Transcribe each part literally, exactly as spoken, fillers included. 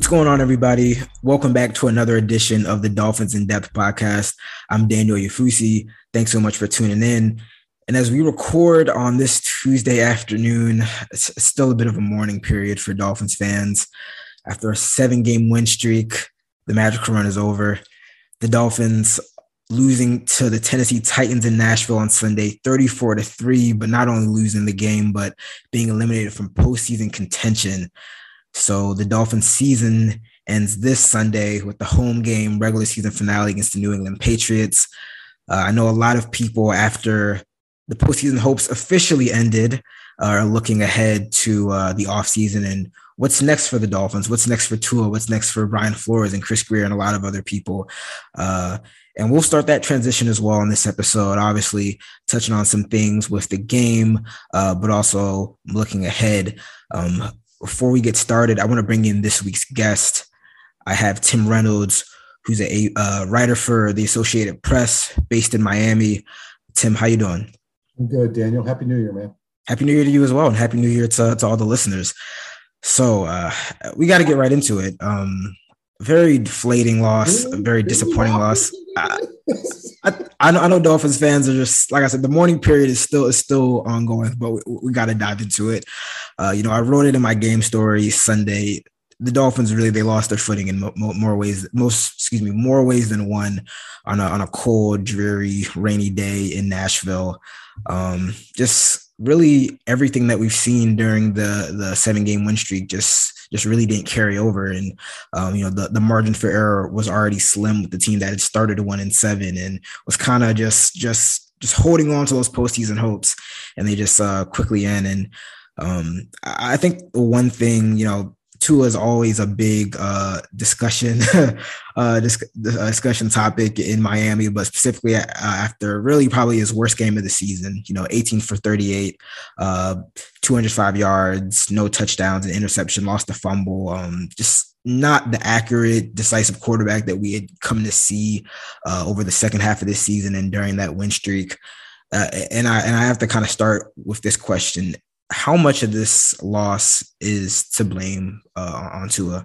going on, everybody? Welcome back to another edition of the Dolphins in Depth podcast. I'm Daniel Yafusi. Thanks so much for tuning in. And as we record on this Tuesday afternoon, it's still a bit of a mourning period for Dolphins fans. After a seven-game win streak, the magical run is over. The Dolphins losing to the Tennessee Titans in Nashville on Sunday, thirty-four to three, but not only losing the game, but being eliminated from postseason contention. So the Dolphins season ends this Sunday with the home game regular season finale against the New England Patriots. Uh, I know a lot of people, after the postseason hopes officially ended, are looking ahead to uh, the offseason and what's next for the Dolphins, what's next for Tua, what's next for Brian Flores and Chris Grier and a lot of other people. Uh, and we'll start that transition as well in this episode, obviously touching on some things with the game, uh, but also looking ahead. Um, Before we get started, I want to bring in this week's guest. I have Tim Reynolds, who's a uh, writer for the Associated Press based in Miami. Tim, how you doing? I'm good, Daniel. Happy New Year, man. Happy New Year to you as well, and Happy New Year to, to all the listeners. So uh, we got to get right into it. Um, very deflating loss, a very disappointing loss. I, I, I, know, I know Dolphins fans are just, like I said, the mourning period is still is still ongoing, but we, we got to dive into it. Uh, you know, I wrote it in my game story Sunday. The Dolphins really, they lost their footing in mo- mo- more ways, most, excuse me, more ways than one on a, on a cold, dreary, rainy day in Nashville. Um, just really everything that we've seen during the, the seven game win streak just, just really didn't carry over. And, um, you know, the, the margin for error was already slim with the team that had started one and seven and was kind of just, just, just holding on to those postseason hopes. And they just uh, quickly end. And um, I think one thing, you know, Tua is always a big uh, discussion uh, dis- discussion topic in Miami, but specifically uh, after really probably his worst game of the season. You know, eighteen for thirty-eight, uh, two hundred five yards, no touchdowns, an interception, lost a fumble. Um, just not the accurate, decisive quarterback that we had come to see uh, over the second half of this season and during that win streak. Uh, and I and I have to kind of start with this question. How much of this loss is to blame uh, on Tua?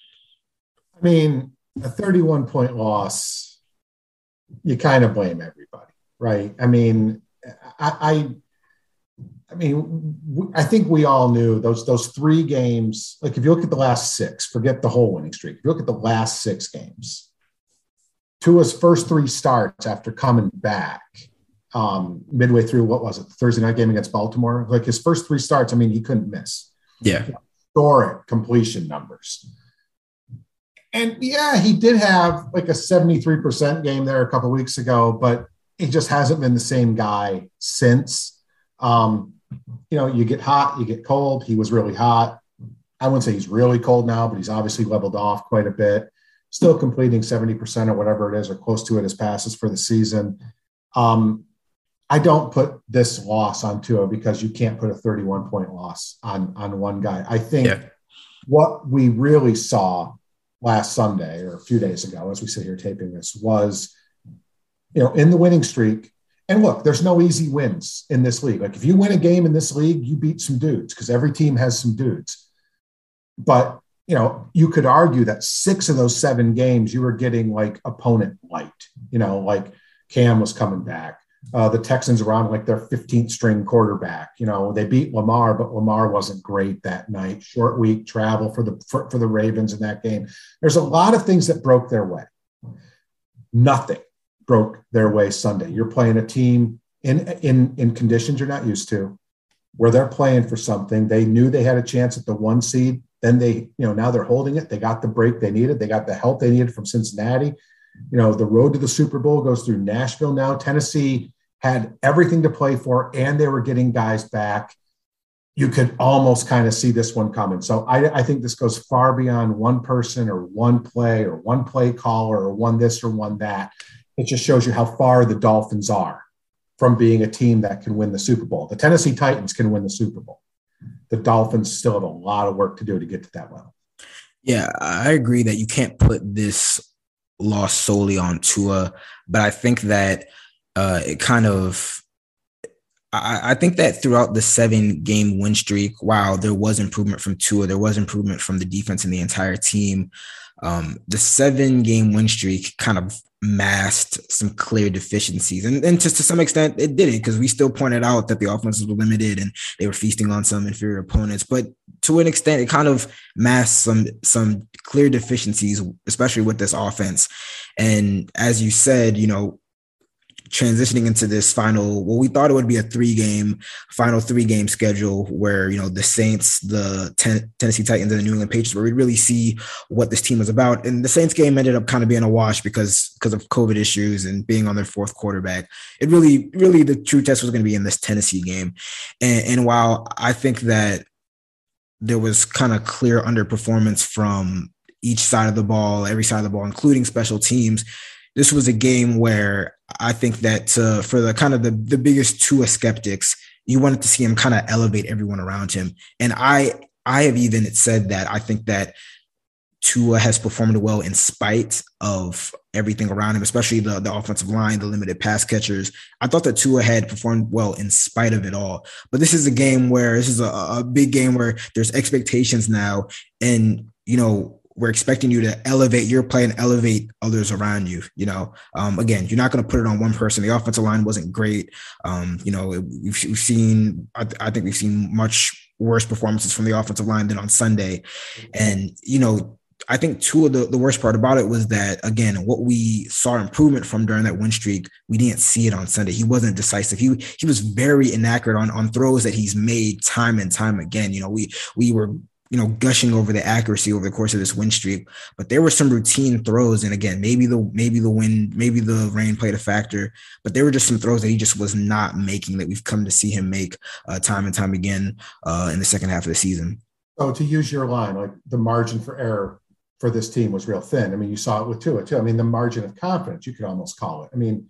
I mean, a thirty-one point loss, you kind of blame everybody, right? I mean, I, I, I mean, I think we all knew those those three games. Like, if you look at the last six, forget the whole winning streak. If you look at the last six games, Tua's first three starts after coming back. Um, midway through, what was it, the Thursday night game against Baltimore? Like, his first three starts, I mean, he couldn't miss. Yeah. Historic completion numbers. And yeah, he did have like a seventy-three percent game there a couple of weeks ago, but he just hasn't been the same guy since. Um, you know, you get hot, you get cold. He was really hot. I wouldn't say he's really cold now, but he's obviously leveled off quite a bit. Still completing seventy percent or whatever it is, or close to it, as passes for the season. Um, I don't put this loss on Tua because you can't put a thirty-one point loss on, on one guy. I think yeah. What we really saw last Sunday or a few days ago, as we sit here taping this, was, you know, in the winning streak. And look, there's no easy wins in this league. Like, if you win a game in this league, you beat some dudes because every team has some dudes. But, you know, you could argue that six of those seven games, you were getting like opponent light, you know, like Cam was coming back. Uh, the Texans were on like their fifteenth string quarterback. You know, they beat Lamar, but Lamar wasn't great that night. Short week travel for the for, for the Ravens in that game. There's a lot of things that broke their way. Nothing broke their way Sunday. You're playing a team in in in conditions you're not used to, where they're playing for something. They knew they had a chance at the one seed. Then they, you know, now they're holding it. They got the break they needed. They got the help they needed from Cincinnati. You know, the road to the Super Bowl goes through Nashville now. Tennessee had everything to play for, and they were getting guys back. You could almost kind of see this one coming. So I, I think this goes far beyond one person or one play or one play caller or one this or one that. It just shows you how far the Dolphins are from being a team that can win the Super Bowl. The Tennessee Titans can win the Super Bowl. The Dolphins still have a lot of work to do to get to that level. Yeah, I agree that you can't put this loss solely on Tua, but I think that uh, it kind of I, I think that throughout the seven game win streak, wow, there was improvement from Tua. There was improvement from the defense and the entire team. Um, the seven game win streak kind of masked some clear deficiencies. And, and just to some extent, it didn't, because we still pointed out that the offenses were limited and they were feasting on some inferior opponents. But to an extent, it kind of masked some, some clear deficiencies, especially with this offense. And as you said, you know, transitioning into this final, well, we thought it would be a three game final three game schedule where, you know, the Saints, the ten, Tennessee Titans and the New England Patriots, where we really see what this team is about. And the Saints game ended up kind of being a wash because, because of COVID issues and being on their fourth quarterback. It really, really, the true test was going to be in this Tennessee game. And, and while I think that there was kind of clear underperformance from each side of the ball, every side of the ball, including special teams, this was a game where I think that uh, for the kind of the, the biggest Tua skeptics, you wanted to see him kind of elevate everyone around him. And I I have even said that I think that Tua has performed well in spite of everything around him, especially the, the offensive line, the limited pass catchers. I thought that Tua had performed well in spite of it all. But this is a game where this is a, a big game where there's expectations now. And, you know, we're expecting you to elevate your play and elevate others around you. You know, um, again, you're not going to put it on one person. The offensive line wasn't great. Um, you know, we've, we've seen, I, th- I think we've seen much worse performances from the offensive line than on Sunday. And, you know, I think two of the, the worst part about it was that, again, what we saw improvement from during that win streak, we didn't see it on Sunday. He wasn't decisive. He, he was very inaccurate on, on throws that he's made time and time again. You know, we, we were, you know, gushing over the accuracy over the course of this win streak, but there were some routine throws. And again, maybe the, maybe the wind, maybe the rain played a factor, but there were just some throws that he just was not making that we've come to see him make uh, time and time again uh, in the second half of the season. So to use your line, like the margin for error for this team was real thin. I mean, you saw it with Tua too. I mean, the margin of confidence, you could almost call it. I mean,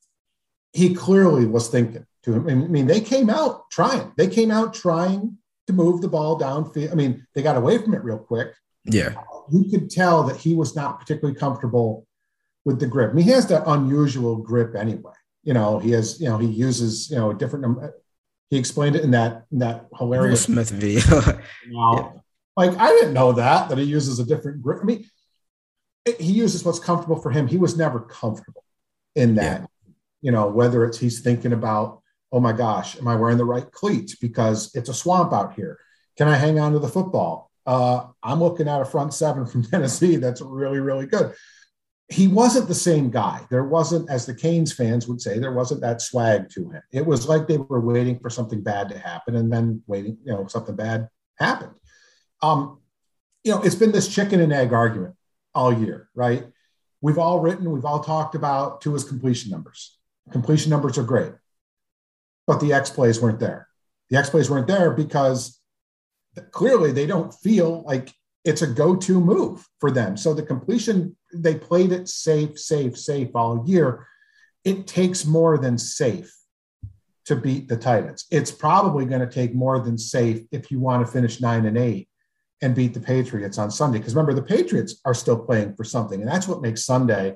he clearly was thinking to him. I mean, they came out trying, they came out trying to move the ball downfield. I mean, they got away from it real quick. Yeah. You could tell that he was not particularly comfortable with the grip. I mean, he has that unusual grip anyway. You know, he has, you know, he uses, you know, a different, he explained it in that, in that hilarious Will Smith video. yeah. Like, I didn't know that, that he uses a different grip. I mean, it, he uses what's comfortable for him. He was never comfortable in that, yeah. You know, whether it's he's thinking about, oh my gosh, am I wearing the right cleats because it's a swamp out here? Can I hang on to the football? Uh, I'm looking at a front seven from Tennessee that's really, really good. He wasn't the same guy. There wasn't, as the Canes fans would say, there wasn't that swag to him. It was like they were waiting for something bad to happen and then waiting, you know, something bad happened. Um, you know, it's been this chicken and egg argument all year, right? We've all written, we've all talked about Tua's completion numbers. Completion numbers are great. But the X plays weren't there. The X plays weren't there because clearly they don't feel like it's a go-to move for them. So the completion, they played it safe, safe, safe all year. It takes more than safe to beat the Titans. It's probably going to take more than safe if you want to finish nine and eight and beat the Patriots on Sunday. Because remember, the Patriots are still playing for something, and that's what makes Sunday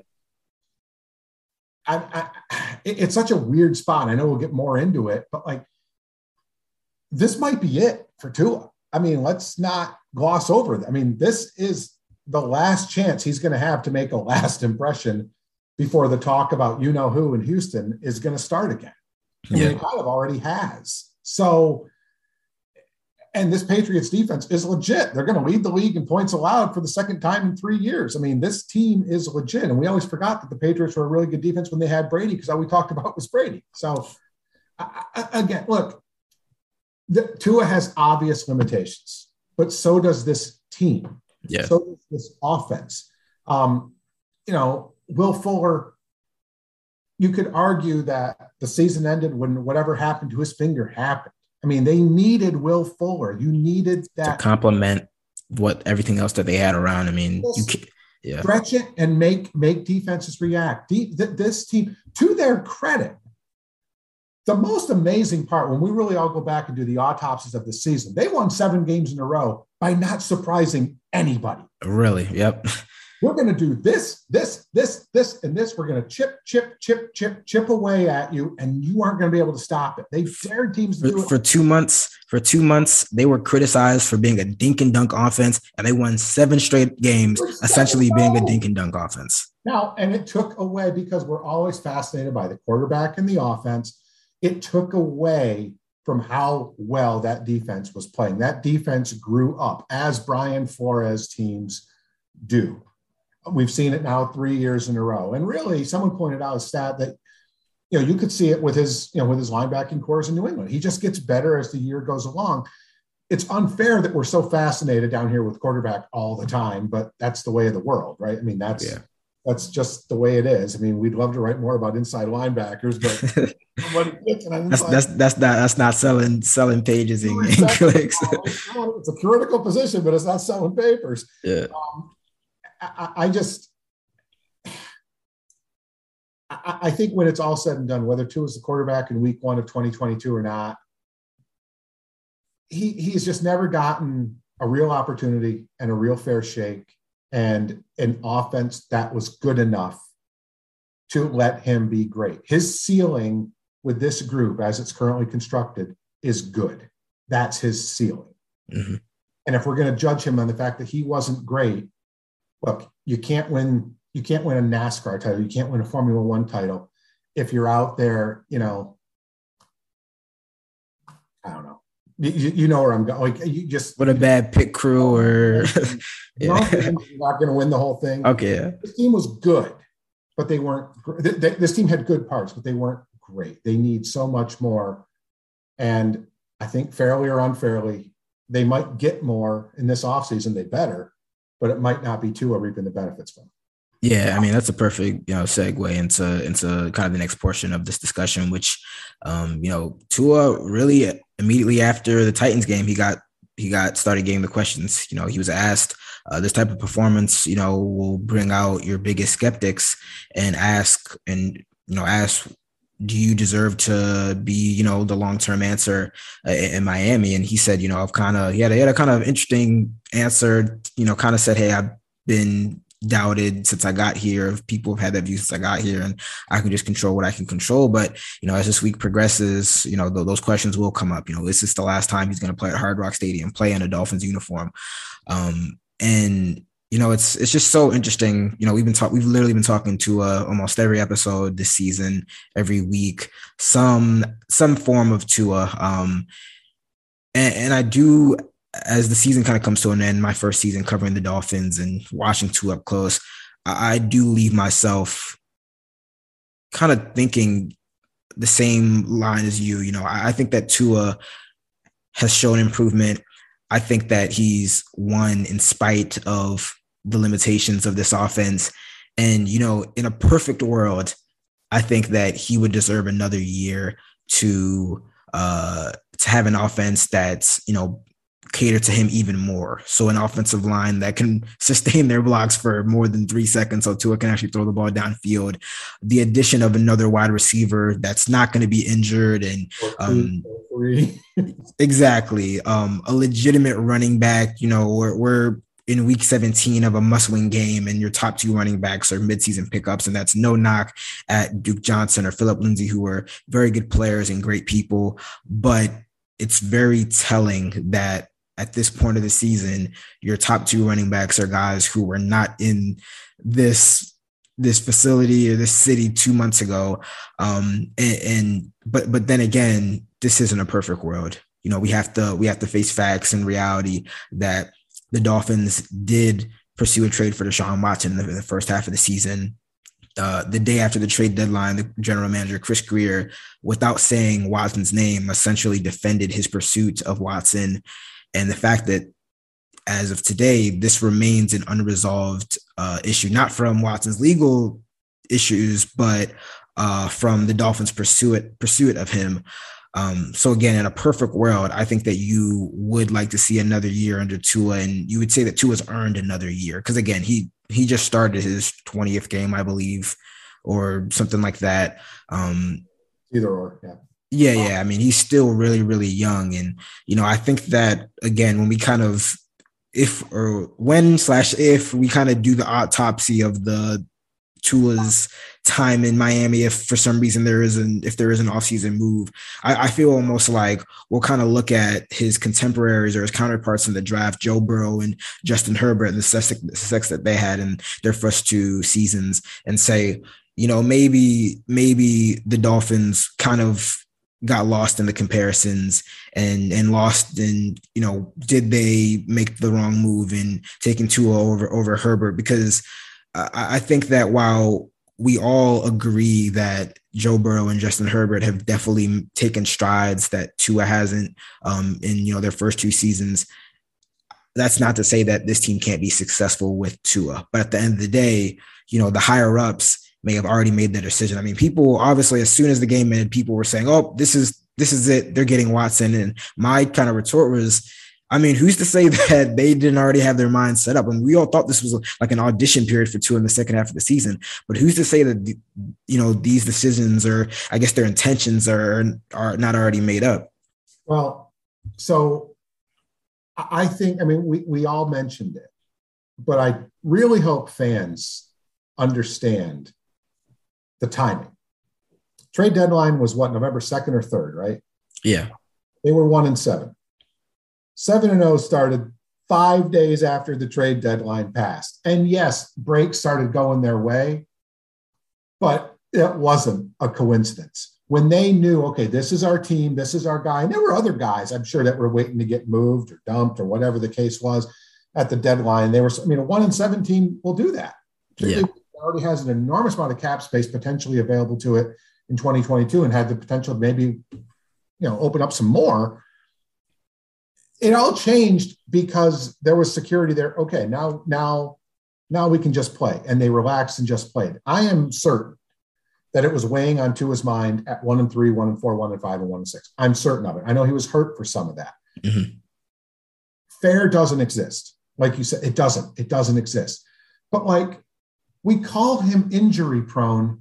I, I, it's such a weird spot. I know we'll get more into it, but like, this might be it for Tua. I mean, let's not gloss over it. I mean, this is the last chance he's going to have to make a last impression before the talk about you know who in Houston is going to start again. I mean, yeah. It kind of already has. So, and this Patriots defense is legit. They're going to lead the league in points allowed for the second time in three years. I mean, this team is legit. And we always forgot that the Patriots were a really good defense when they had Brady, because all we talked about was Brady. So, I, I, again, look, the, Tua has obvious limitations, but so does this team. Yeah. So does this offense. Um, you know, Will Fuller, you could argue that the season ended when whatever happened to his finger happened. I mean, they needed Will Fuller. You needed that to complement what everything else that they had around. I mean, you can, yeah. Stretch it and make make defenses react. De- th- this team, to their credit, the most amazing part, when we really all go back and do the autopsies of the season, they won seven games in a row by not surprising anybody. Really? Yep. we're going to do this, this, this, this, and this. We're going to chip, chip, chip, chip, chip away at you, and you aren't going to be able to stop it. They dared teams to for, do it. For two months, for two months, they were criticized for being a dink and dunk offense, and they won seven straight games, essentially being a dink and dunk offense. Now, and it took away, because we're always fascinated by the quarterback and the offense, it took away from how well that defense was playing. That defense grew up, as Brian Flores teams do. We've seen it now three years in a row. And really, someone pointed out a stat that, you know, you could see it with his, you know, with his linebacking cores in New England. He just gets better as the year goes along. It's unfair that we're so fascinated down here with quarterback all the time, but that's the way of the world, right? I mean, that's yeah. that's just the way it is. I mean, we'd love to write more about inside linebackers, but that's, that's that's not that's not selling selling pages and, and clicks. It's a critical position, but it's not selling papers. Yeah. Um, I, I just, I, I think when it's all said and done, whether Tua is the quarterback in week one of twenty twenty-two or not, he he's just never gotten a real opportunity and a real fair shake and an offense that was good enough to let him be great. His ceiling with this group, as it's currently constructed, is good. That's his ceiling. Mm-hmm. And if we're going to judge him on the fact that he wasn't great, look, you can't win, you can't win a NASCAR title. You can't win a Formula One title if you're out there, you know, I don't know. You, you know where I'm going. Like, you just what a bad pit crew or yeah. You're not going to win the whole thing. Okay. Yeah. This team was good, but they weren't, they, this team had good parts, but they weren't great. They need so much more. And I think fairly or unfairly, they might get more in this offseason. They better, but it might not be Tua reaping the benefits from it. Yeah, I mean, that's a perfect, you know, segue into into kind of the next portion of this discussion, which, um, you know, Tua really immediately after the Titans game, he got he got started getting the questions. You know, he was asked, uh, this type of performance, you know, will bring out your biggest skeptics and ask and, you know, ask, do you deserve to be, you know, the long-term answer uh, in Miami? And he said, you know, I've kind of, he had, a, he had a kind of interesting answer, you know, kind of said, hey, I've been doubted since I got here. People have had that view since I got here, and I can just control what I can control. But, you know, as this week progresses, you know, th- those questions will come up. You know, this is the last time he's going to play at Hard Rock Stadium, play in a Dolphins uniform. Um, and, you know, it's it's just so interesting. You know, we've been talking, we've literally been talking to uh, almost every episode this season, every week, some some form of Tua. Um, and, and I do, as the season kind of comes to an end, my first season covering the Dolphins and watching Tua up close, I, I do leave myself kind of thinking the same line as you. You know, I, I think that Tua has shown improvement. I think that he's won in spite of the limitations of this offense. And, you know, in a perfect world, I think that he would deserve another year to uh, to have an offense that's, you know, cater to him even more. So an offensive line that can sustain their blocks for more than three seconds so Tua can actually throw the ball downfield. The addition of another wide receiver that's not going to be injured and um, exactly um, a legitimate running back. You know, we're, we're in week seventeen of a must-win game, and your top two running backs are midseason pickups, and that's no knock at Duke Johnson or Phillip Lindsay, who are very good players and great people. But it's very telling that at this point of the season, your top two running backs are guys who were not in this this facility or this city two months ago. Um, and, and but but then again, this isn't a perfect world. You know, we have to we have to face facts and reality that the Dolphins did pursue a trade for Deshaun Watson in the, in the first half of the season. Uh, the day after the trade deadline, the general manager, Chris Grier, without saying Watson's name, essentially defended his pursuit of Watson. And the fact that as of today, this remains an unresolved uh, issue, not from Watson's legal issues, but uh, from the Dolphins' pursuit, pursuit of him. Um, so again, in a perfect world, I think that you would like to see another year under Tua, and you would say that Tua's earned another year. Because again, he he just started his twentieth game, I believe, or something like that. Um, Either or, yeah. Yeah, yeah. I mean, he's still really, really young. And, you know, I think that, again, when we kind of if or when slash if we kind of do the autopsy of the Tua's time in Miami, if for some reason there is an if there is an offseason move, I, I feel almost like we'll kind of look at his contemporaries or his counterparts in the draft, Joe Burrow and Justin Herbert, and the success, the success that they had in their first two seasons, and say, you know, maybe maybe the Dolphins kind of got lost in the comparisons and and lost in, you know, did they make the wrong move in taking Tua over over Herbert? Because I think that while we all agree that Joe Burrow and Justin Herbert have definitely taken strides that Tua hasn't um, in, you know, their first two seasons, that's not to say that this team can't be successful with Tua. But at the end of the day, you know, the higher ups may have already made their decision. I mean, people obviously, as soon as the game ended, people were saying, "Oh, this is this is it. They're getting Watson." And my kind of retort was, I mean, who's to say that they didn't already have their minds set up? And we all thought this was like an audition period for Tua in the second half of the season. But who's to say that, you know, these decisions, or I guess their intentions are are not already made up? Well, so I think, I mean, we, we all mentioned it, but I really hope fans understand the timing. Trade deadline was what, November second or third, right? Yeah. They were one and seven. Seven and oh started five days after the trade deadline passed. And yes, breaks started going their way, but it wasn't a coincidence. When they knew, okay, this is our team, this is our guy, and there were other guys, I'm sure, that were waiting to get moved or dumped or whatever the case was at the deadline. They were, I mean, a one and seven team will do that. Yeah. It already has an enormous amount of cap space potentially available to it in twenty twenty-two and had the potential to maybe, you know, open up some more. It all changed because there was security there. Okay, now, now, now we can just play. And they relaxed and just played. I am certain that it was weighing on Tua's mind at one and three, one and four, one and five, and one and six. I'm certain of it. I know he was hurt for some of that. Mm-hmm. Fair doesn't exist. Like you said, it doesn't. It doesn't exist. But like, we call him injury prone.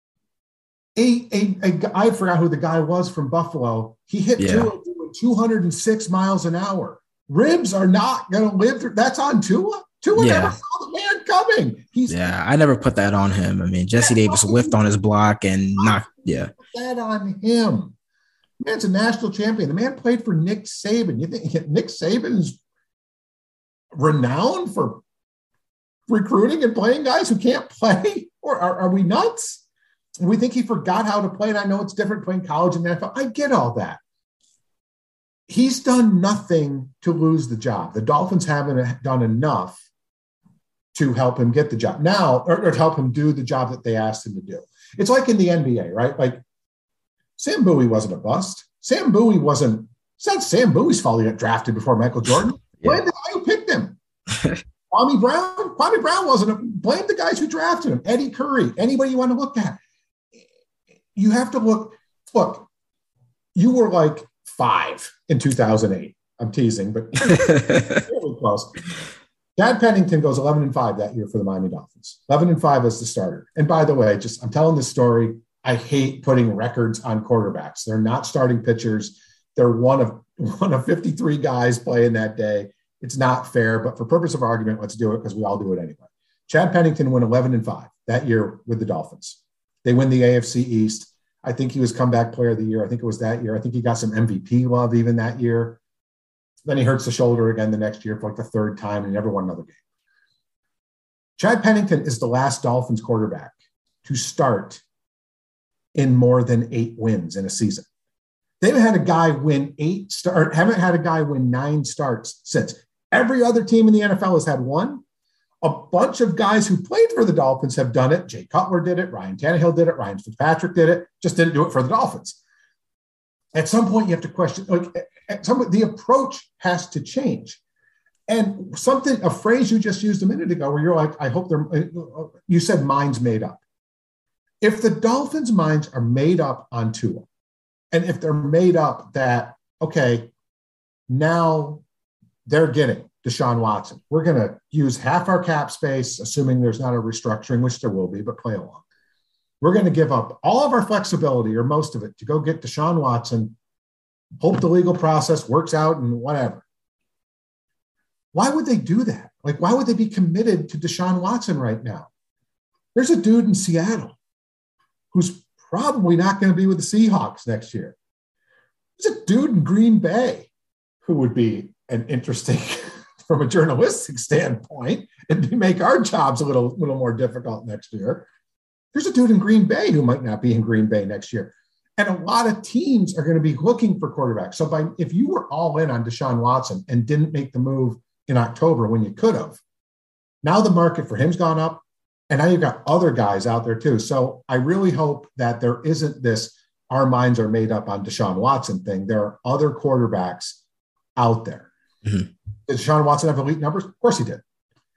A, a, a, I forgot who the guy was from Buffalo. He hit yeah. Tua doing two hundred six miles an hour. Ribs are not going to live through. That's on Tua. Tua yeah. never saw the man coming. He's yeah, I never put that on him. I mean, Jesse Davis whiffed on his block and not yeah. Put that on him. The man's a national champion. The man played for Nick Saban. You think Nick Saban's renowned for recruiting and playing guys who can't play? Or are, are we nuts? We think he forgot how to play, and I know it's different playing college and N F L. I get all that. He's done nothing to lose the job. The Dolphins haven't done enough to help him get the job now, or, or to help him do the job that they asked him to do. It's like in the N B A, right? Like Sam Bowie wasn't a bust. Sam Bowie wasn't, it's not Sam Bowie's fault he got drafted before Michael Jordan. Yeah. Blame the guy who picked him. Kwame Brown, Kwame Brown wasn't a, blame the guys who drafted him. Eddie Curry, anybody you want to look at. You have to look, look, you were like five in two thousand eight. I'm teasing, but really close. Chad Pennington goes eleven and five that year for the Miami Dolphins. eleven and five as the starter. And by the way, just I'm telling this story. I hate putting records on quarterbacks. They're not starting pitchers. They're one of one of fifty-three guys playing that day. It's not fair, but for purpose of argument, let's do it because we all do it anyway. Chad Pennington went eleven and five that year with the Dolphins. They win the A F C East. I think he was comeback player of the year. I think it was that year. I think he got some M V P love even that year. Then he hurts the shoulder again the next year for like the third time and he never won another game. Chad Pennington is the last Dolphins quarterback to start in more than eight wins in a season. They haven't had a guy win eight start, haven't had a guy win nine starts since. Every other team in the N F L has had one. A bunch of guys who played for the Dolphins have done it. Jay Cutler did it. Ryan Tannehill did it. Ryan Fitzpatrick did it. Just didn't do it for the Dolphins. At some point, you have to question, like, at some point, the approach has to change. And something, a phrase you just used a minute ago where you're like, I hope they're, you said minds made up. If the Dolphins' minds are made up on Tua, and if they're made up that, okay, now they're getting Deshaun Watson. We're going to use half our cap space, assuming there's not a restructuring, which there will be, but play along. We're going to give up all of our flexibility, or most of it, to go get Deshaun Watson, hope the legal process works out and whatever. why would they do that? Like, why would they be committed to Deshaun Watson right now? There's a dude in Seattle who's probably not going to be with the Seahawks next year. There's a dude in Green Bay who would be an interesting, from a journalistic standpoint, and make our jobs a little, little more difficult next year. There's a dude in Green Bay who might not be in Green Bay next year. And a lot of teams are going to be looking for quarterbacks. So by if you were all in on Deshaun Watson and didn't make the move in October when you could have, now the market for him's gone up. And now you've got other guys out there too. So I really hope that there isn't this, our minds are made up on Deshaun Watson thing. There are other quarterbacks out there. Mm-hmm. Did Deshaun Watson have elite numbers? Of course he did.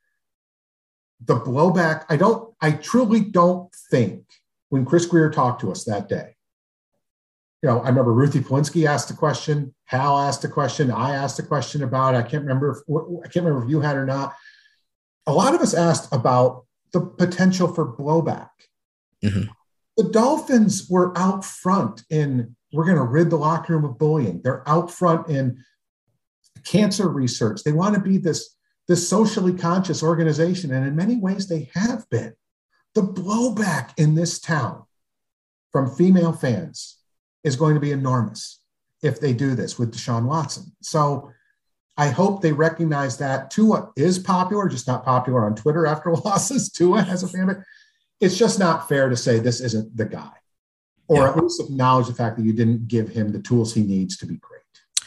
The blowback, I don't, I truly don't think when Chris Grier talked to us that day, you know, I remember Ruthie Polinsky asked a question, Hal asked a question, I asked a question about it. I can't remember if, I can't remember if you had or not. A lot of us asked about the potential for blowback. Mm-hmm. The Dolphins were out front in, we're going to rid the locker room of bullying. They're out front in cancer research. They want to be this, this socially conscious organization. And in many ways they have been. The blowback in this town from female fans is going to be enormous if they do this with Deshaun Watson. So I hope they recognize that Tua is popular, just not popular on Twitter after losses. Tua has a fan base. It's just not fair to say this isn't the guy, or yeah. at least acknowledge the fact that you didn't give him the tools he needs to be great.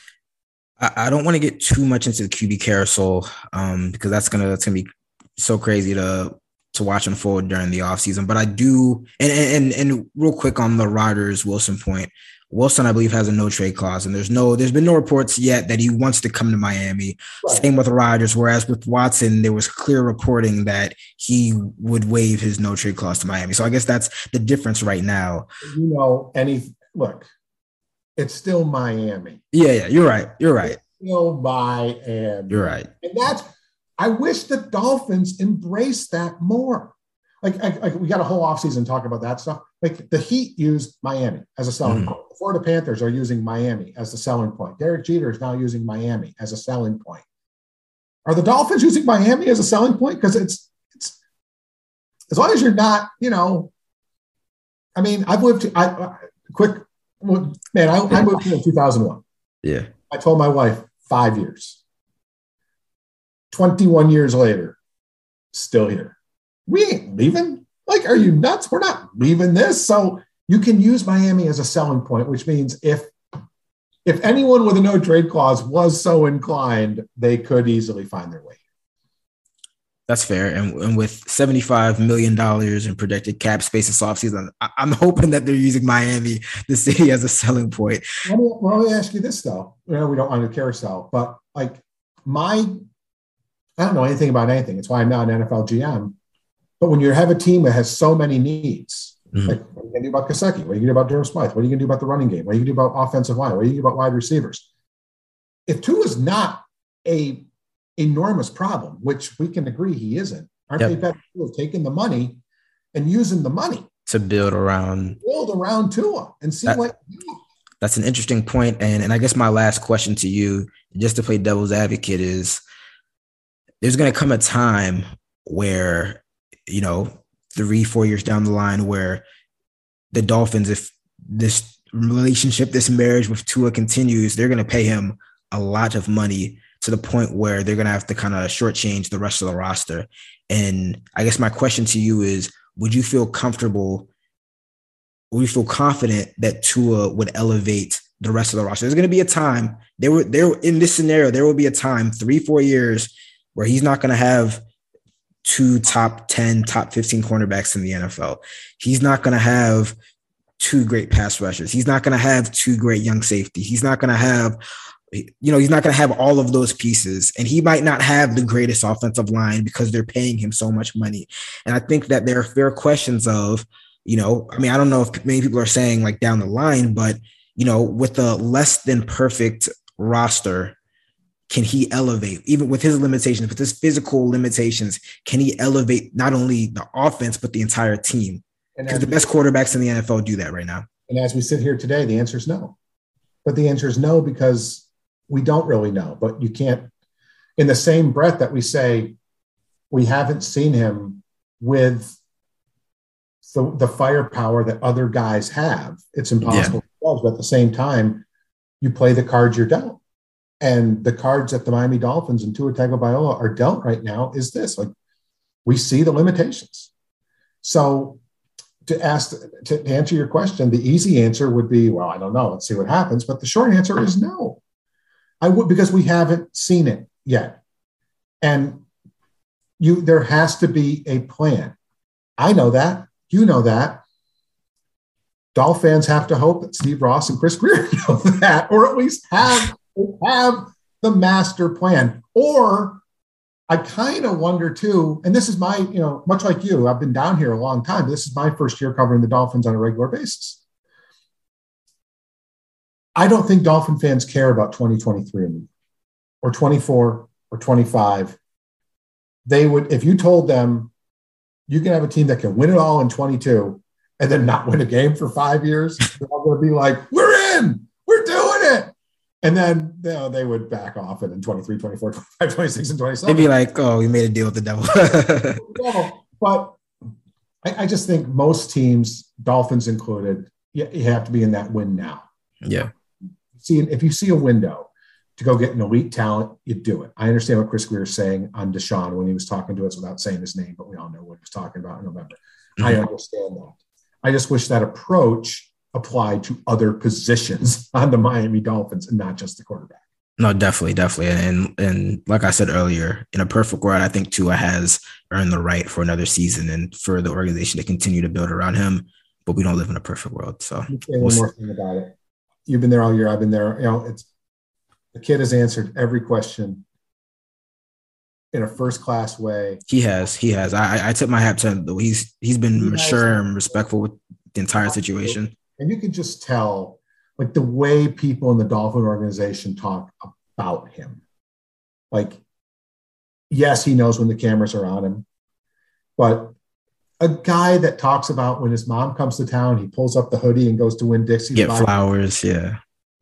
I, I don't want to get too much into the Q B carousel um, because that's gonna that's gonna be so crazy to to watch unfold during the offseason. But I do, and and and real quick on the Rodgers Wilson point. Wilson, I believe, has a no trade clause, and there's no, there's been no reports yet that he wants to come to Miami. Right. Same with Rodgers, whereas with Watson, there was clear reporting that he would waive his no trade clause to Miami. So I guess that's the difference right now. You know, any look, it's still Miami. Yeah, yeah, you're right. You're right. It's still Miami. You're right. And that's, I wish the Dolphins embraced that more. Like, like we got a whole offseason talking about that stuff. Like the Heat used Miami as a selling mm-hmm. point. The Florida Panthers are using Miami as the selling point. Derek Jeter is now using Miami as a selling point. Are the Dolphins using Miami as a selling point? Because it's it's as long as you're not, you know. I mean, I've lived. To, I uh, quick man. I, I moved here in two thousand one. Yeah. I told my wife five years. twenty-one years later, still here. We ain't leaving. Like, are you nuts? We're not leaving this. So you can use Miami as a selling point, which means if if anyone with a no trade clause was so inclined, they could easily find their way. That's fair. And, and with seventy-five million dollars in projected cap space this offseason, I'm hoping that they're using Miami, the city, as a selling point. Let me, well, let me ask you this, though. You know, we don't want to carousel, but like my, I don't know anything about anything. It's why I'm not an N F L G M. But when you have a team that has so many needs, mm-hmm. like what are you going to do about Gesicki? What are you going to do about Durham Smythe? What are you going to do about the running game? What are you going to do about offensive line? What are you going to do about wide receivers? If Tua is not a enormous problem, which we can agree he isn't, aren't yep. they better to have taken the money and using the money to build around build around Tua and see that, what you do? That's an interesting point. And, and I guess my last question to you, just to play devil's advocate, is there's going to come a time where, you know, three, four years down the line where the Dolphins, if this relationship, this marriage with Tua continues, they're going to pay him a lot of money to the point where they're going to have to kind of shortchange the rest of the roster. And I guess my question to you is, would you feel comfortable, would you feel confident that Tua would elevate the rest of the roster? There's going to be a time, there were there in this scenario, there will be a time, three, four years where he's not going to have two top ten, top fifteen cornerbacks in the N F L. He's not going to have two great pass rushers. He's not going to have two great young safeties. He's not going to have, you know, he's not going to have all of those pieces. And he might not have the greatest offensive line because they're paying him so much money. And I think that there are fair questions of, you know, I mean, I don't know if many people are saying like down the line, but, you know, with a less than perfect roster, can he elevate, even with his limitations, with his physical limitations, can he elevate not only the offense, but the entire team? Because the best quarterbacks in the N F L do that right now. And as we sit here today, the answer is no. But the answer is no because we don't really know. But you can't, in the same breath that we say we haven't seen him with the, the firepower that other guys have, it's impossible yeah. to judge. But at the same time, you play the cards you're dealt. And the cards that the Miami Dolphins and Tua Tagovailoa are dealt right now is this. Like, we see the limitations. So to ask, to answer your question, the easy answer would be, well, I don't know. Let's see what happens. But the short answer is no. I would, because we haven't seen it yet. And you, there has to be a plan. I know that. You know that. Dolph fans have to hope that Steve Ross and Chris Grier know that, or at least have, have the master plan. Or I kind of wonder too, and this is my, you know, much like you, I've been down here a long time. This is my first year covering the Dolphins on a regular basis. I don't think Dolphin fans care about twenty twenty-three anymore, or twenty-four or twenty-five. They would, if you told them you can have a team that can win it all in twenty-two and then not win a game for five years, they're all going to be like, we're in, we're doing it. And then, you know, they would back off and in twenty-three, twenty-four, twenty-five, twenty-six, and twenty-seven. They'd be like, oh, we made a deal with the devil. But I, I just think most teams, Dolphins included, you, you have to be in that win now. Yeah. See, if you see a window to go get an elite talent, you do it. I understand what Chris Grier is saying on Deshaun when he was talking to us without saying his name, but we all know what he was talking about in November. Mm-hmm. I understand that. I just wish that approach applied to other positions on the Miami Dolphins and not just the quarterback. No, definitely, definitely. And and like I said earlier, in a perfect world, I think Tua has earned the right for another season and for the organization to continue to build around him. But we don't live in a perfect world. So one we'll more thing about it. You've been there all year. I've been there. You know, it's the kid has answered every question in a first-class way. He has. He has. I, I tip my hat to him. He's he's been he mature has. and respectful with the entire situation. And you can just tell, like, the way people in the Dolphin organization talk about him. Like, yes, he knows when the cameras are on him, but a guy that talks about when his mom comes to town, he pulls up the hoodie and goes to Winn-Dixie. Get flowers, yeah.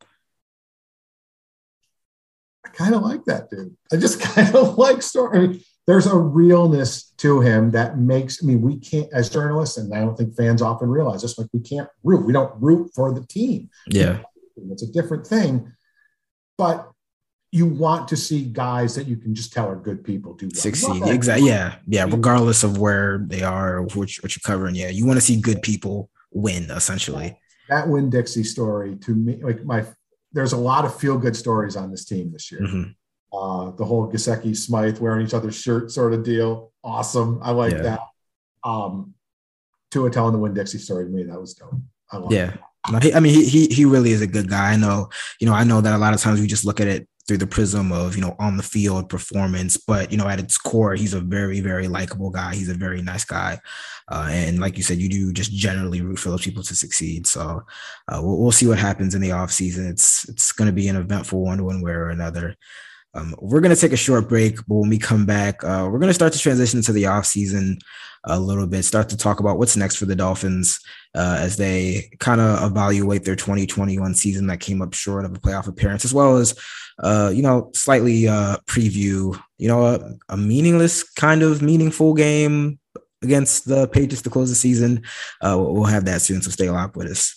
I kind of like that dude. I just kind of like story. I mean, there's a realness to him that makes, I mean, we can't, as journalists, and I don't think fans often realize this, like we can't root. We don't root for the team. Yeah. It's a different thing. But you want to see guys that you can just tell are good people do well. Succeed. Exactly. Yeah. Yeah. Regardless of where they are or which, what you're covering. Yeah. You want to see good people win, essentially. That Winn-Dixie story to me, like my, there's a lot of feel good stories on this team this year. Mm-hmm. Uh, the whole Gesicki Smythe wearing each other's shirt sort of deal. Awesome. I like yeah. that. Um, Tua telling the Winn-Dixie story to me, that was dope. I love yeah. That. I mean, he, he, he really is a good guy. I know, you know, I know that a lot of times we just look at it through the prism of, you know, on the field performance, but, you know, at its core, he's a very, very likable guy. He's a very nice guy. Uh, and like you said, you do just generally root for those people to succeed. So uh, we'll, we'll see what happens in the off season. It's, it's going to be an eventful one, one way or another. Um, we're going to take a short break, but when we come back, uh, we're going to start to transition to the off season a little bit, start to talk about what's next for the Dolphins uh, as they kind of evaluate their twenty twenty-one season that came up short of a playoff appearance, as well as, uh, you know, slightly uh, preview, you know, a, a meaningless kind of meaningful game against the Patriots to close the season. Uh, we'll have that soon, so stay locked with us.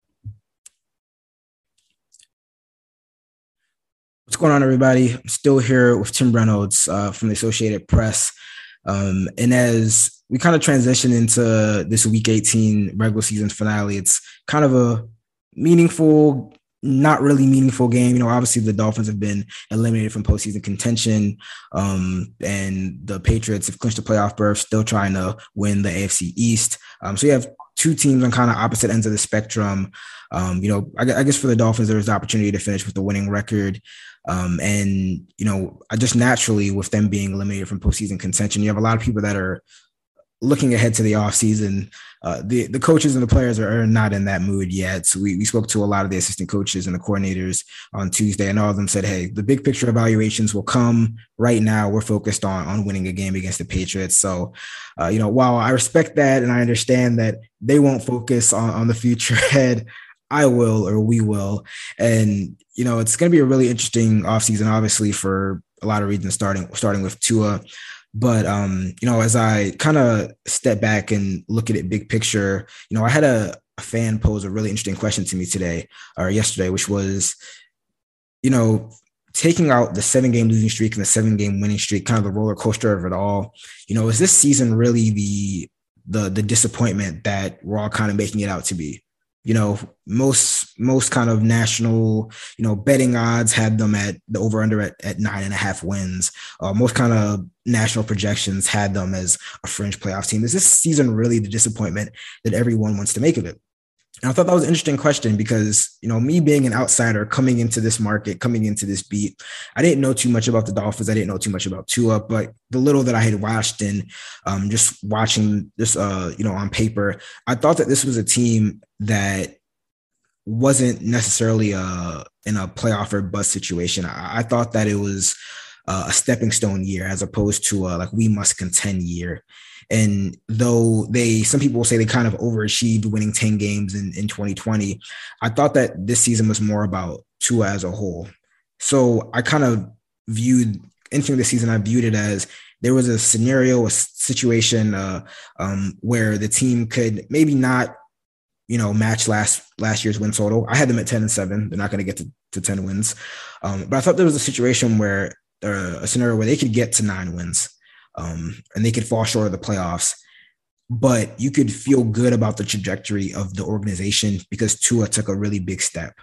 What's going on, everybody? I'm still here with Tim Reynolds uh, from the Associated Press. Um, and as we kind of transition into this week eighteen regular season finale, it's kind of a meaningful, not really meaningful game. You know, obviously the Dolphins have been eliminated from postseason contention, um, and the Patriots have clinched the playoff berth, still trying to win the A F C East. Um, so you have two teams on kind of opposite ends of the spectrum. Um, you know, I, I guess for the Dolphins, there was the opportunity to finish with the winning record. Um, and, you know, I just naturally, with them being eliminated from postseason contention, you have a lot of people that are looking ahead to the offseason. Uh, the, the coaches and the players are, are not in that mood yet. So we, we spoke to a lot of the assistant coaches and the coordinators on Tuesday, and all of them said, hey, the big picture evaluations will come. Right now, we're focused on, on winning a game against the Patriots. So, uh, you know, while I respect that and I understand that they won't focus on, on the future ahead, I will, or we will. And, you know, it's going to be a really interesting offseason, obviously, for a lot of reasons, starting, starting with Tua. But, um, you know, as I kind of step back and look at it big picture, you know, I had a, a fan pose a really interesting question to me today or yesterday, which was, you know, taking out the seven game losing streak and the seven game winning streak, kind of the roller coaster of it all, you know, is this season really the, the, the disappointment that we're all kind of making it out to be? You know, most, most kind of national, you know, betting odds had them at the over under at, at nine and a half wins. Uh, most kind of national projections had them as a fringe playoff team. Is this season really the disappointment that everyone wants to make of it? And I thought that was an interesting question because, you know, me being an outsider coming into this market, coming into this beat, I didn't know too much about the Dolphins. I didn't know too much about Tua, but the little that I had watched and um, just watching this, uh, you know, on paper, I thought that this was a team that wasn't necessarily a, in a playoff or bust situation. I, I thought that it was uh, a stepping stone year as opposed to a, like, we must contend year. And though they, some people will say they kind of overachieved winning ten games in, in twenty twenty, I thought that this season was more about Tua as a whole. So I kind of viewed, entering the season, I viewed it as there was a scenario, a situation uh, um, where the team could maybe not, you know, match last last year's win total. I had them at ten and seven. They're not going to get to, to ten wins. Um, but I thought there was a situation where, uh, a scenario where they could get to nine wins. Um, and they could fall short of the playoffs, but you could feel good about the trajectory of the organization because Tua took a really big step.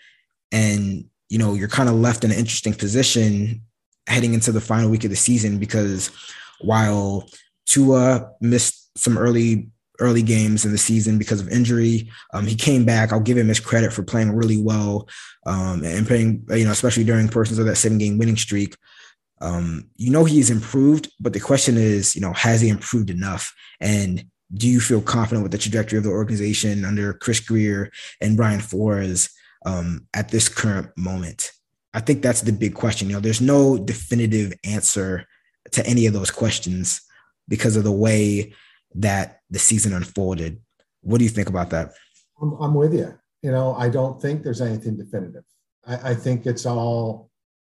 And, you know, you're kind of left in an interesting position heading into the final week of the season because while Tua missed some early early games in the season because of injury, um, he came back. I'll give him his credit for playing really well um, and playing, you know, especially during portions of that seven game winning streak. Um, you know, he's improved, but the question is, you know, has he improved enough? And do you feel confident with the trajectory of the organization under Chris Grier and Brian Flores um, at this current moment? I think that's the big question. You know, there's no definitive answer to any of those questions because of the way that the season unfolded. What do you think about that? I'm, I'm with you. You know, I don't think there's anything definitive. I, I think it's all,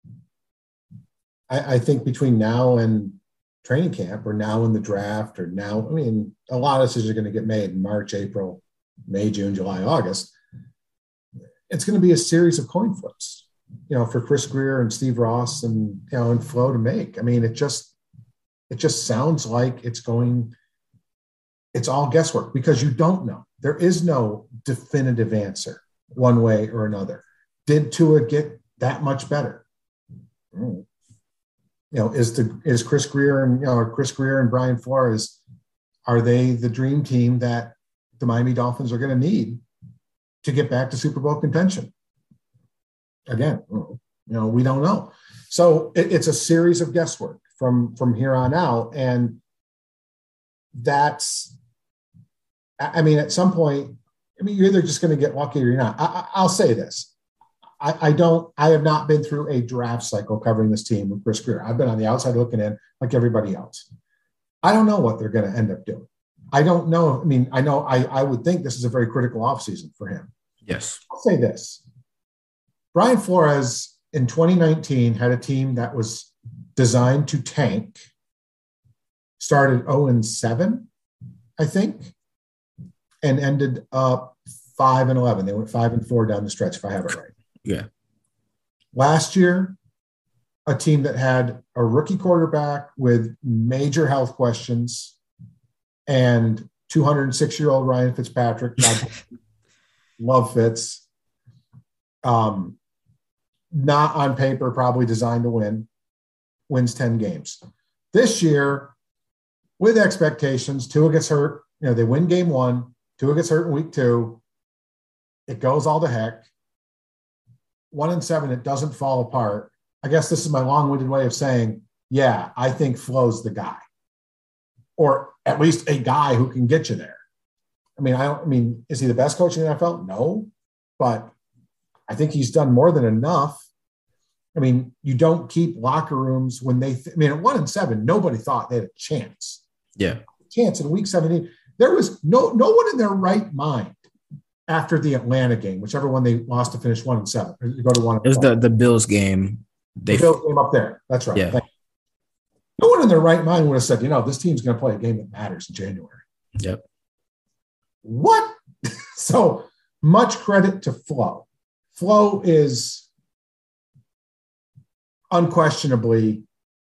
I, I think between now and training camp or now in the draft or now, I mean, a lot of decisions are going to get made in March, April, May, June, July, August. It's going to be a series of coin flips, you know, for Chris Grier and Steve Ross and, you know, and Flo to make. I mean, it just, it just sounds like it's going, it's all guesswork because you don't know. There is no definitive answer one way or another. Did Tua get that much better? Mm. You know, is the is Chris Grier and you know Chris Grier and Brian Flores, are they the dream team that the Miami Dolphins are going to need to get back to Super Bowl contention? Again, you know, we don't know. So it, it's a series of guesswork from from here on out, and that's, I mean, at some point, I mean, you're either just going to get lucky or you're not. I, I, I'll say this. I, I don't, I have not been through a draft cycle covering this team with Chris Grier. I've been on the outside looking in like everybody else. I don't know what they're going to end up doing. I don't know. I mean, I know I, I would think this is a very critical offseason for him. Yes. I'll say this. Brian Flores in twenty nineteen had a team that was designed to tank, started oh and seven, I think, and ended up five and eleven. They went five and four down the stretch, if I have it right. Yeah. Last year, a team that had a rookie quarterback with major health questions and two hundred six-year-old Ryan Fitzpatrick, love Fitz, um, not on paper, probably designed to win, wins ten games. This year, with expectations, Tua gets hurt. You know, they win game one. Tua gets hurt in week two. It goes all to heck. One and seven, it doesn't fall apart. I guess this is my long-winded way of saying, yeah, I think Flo's the guy, or at least a guy who can get you there. I mean, I don't. I mean, is he the best coach in the N F L? No, but I think he's done more than enough. I mean, you don't keep locker rooms when they. Th- I mean, at one and seven, nobody thought they had a chance. Yeah, chance in week seventeen. There was no no one in their right mind after the Atlanta game, whichever one they lost to finish one and seven. Or go to one. It was the, the Bills game. They, the Bills game up there. That's right. Yeah. No one in their right mind would have said, you know, this team's going to play a game that matters in January. Yep. What? So much credit to Flo. Flo is unquestionably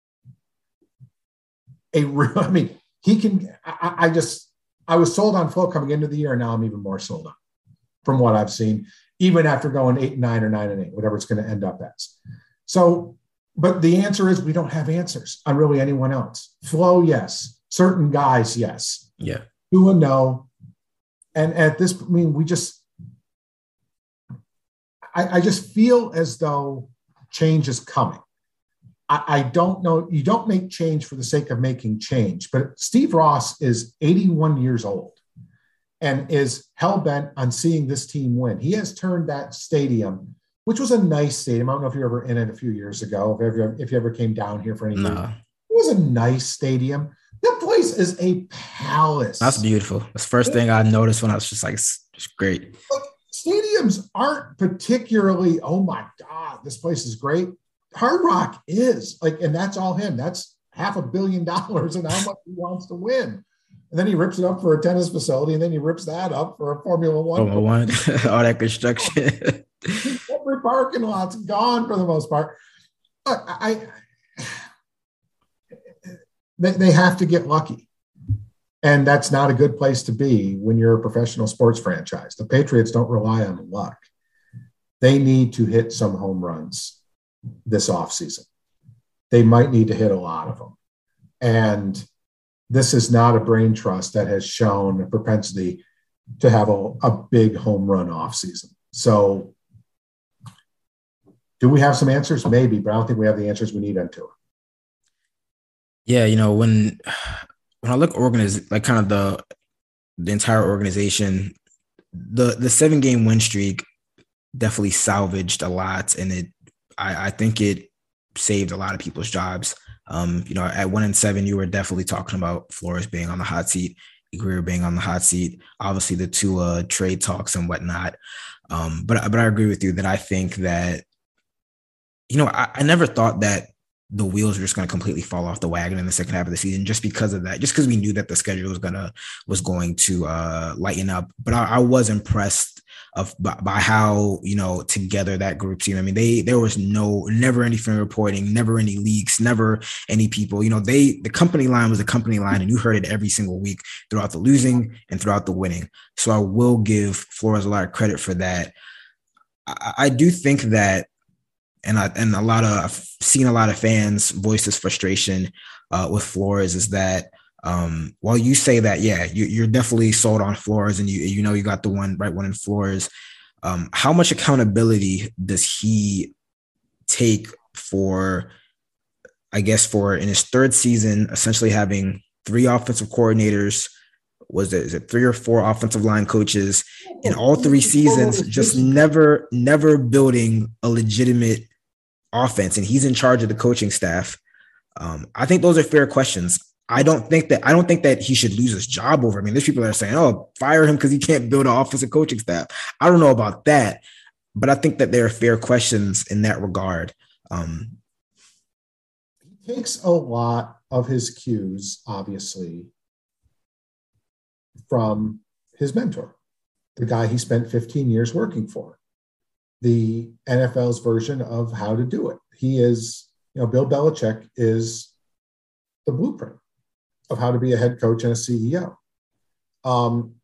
a real, I mean, he can, I, I just, I was sold on Flo coming into the year, and now I'm even more sold on from what I've seen, even after going eight and nine or nine and eight, whatever it's going to end up as. So, but the answer is we don't have answers on really anyone else. Flo, yes. Certain guys, yes. Yeah. Tua, no. And at this, I mean, we just, I, I just feel as though change is coming. I, I don't know. You don't make change for the sake of making change, but Steve Ross is eighty-one years old and is hell-bent on seeing this team win. He has turned that stadium, which was a nice stadium. I don't know if you were ever in it a few years ago, if you ever, if you ever came down here for anything. No. It was a nice stadium. That place is a palace. That's beautiful. That's the first thing I noticed when I was just like, it's just great. Like, stadiums aren't particularly, oh my God, this place is great. Hard Rock is like, and that's all him. That's half a billion dollars and how much he wants to win. And then he rips it up for a tennis facility, and then he rips that up for a Formula One. Formula One, all that construction. Every parking lot's gone for the most part. But I, I they, they have to get lucky. And that's not a good place to be when you're a professional sports franchise. The Patriots don't rely on luck. They need to hit some home runs this offseason. They might need to hit a lot of them. And this is not a brain trust that has shown a propensity to have a, a big home run offseason. So do we have some answers? Maybe, but I don't think we have the answers we need into it. Yeah, you know, when when I look organiz like kind of the the entire organization, the the seven game win streak definitely salvaged a lot, and it I, I think it saved a lot of people's jobs. Um, you know, at one and seven, you were definitely talking about Flores being on the hot seat, Greer being on the hot seat, obviously the two uh, trade talks and whatnot. Um, but but I agree with you that I think that, you know, I, I never thought that the wheels were just going to completely fall off the wagon in the second half of the season, just because of that, just because we knew that the schedule was gonna was going to uh, lighten up. But I, I was impressed of by, by how, you know, together that group team. I mean, they there was no never anything reporting, never any leaks, never any people. You know, they the company line was a company line, and you heard it every single week throughout the losing and throughout the winning. So I will give Flores a lot of credit for that. I, I do think that. And I, and a lot of, I've seen a lot of fans voice this frustration uh, with Flores is that um, while you say that, yeah, you, you're definitely sold on Flores, and you you know you got the one right one in Flores. Um, how much accountability does he take for, I guess, for in his third season, essentially having three offensive coordinators? Was it, is it three or four offensive line coaches in all three seasons, just never, never building a legitimate offense, and he's in charge of the coaching staff? Um, I think those are fair questions. I don't think that I don't think that he should lose his job over. I mean, there's people that are saying, "Oh, fire him because he can't build an offensive coaching staff." I don't know about that, but I think that there are fair questions in that regard. Um, he takes a lot of his cues, obviously, from his mentor, the guy he spent fifteen years working for, the N F L's version of how to do it. He is, you know, Bill Belichick is the blueprint of how to be a head coach and a C E O. Um,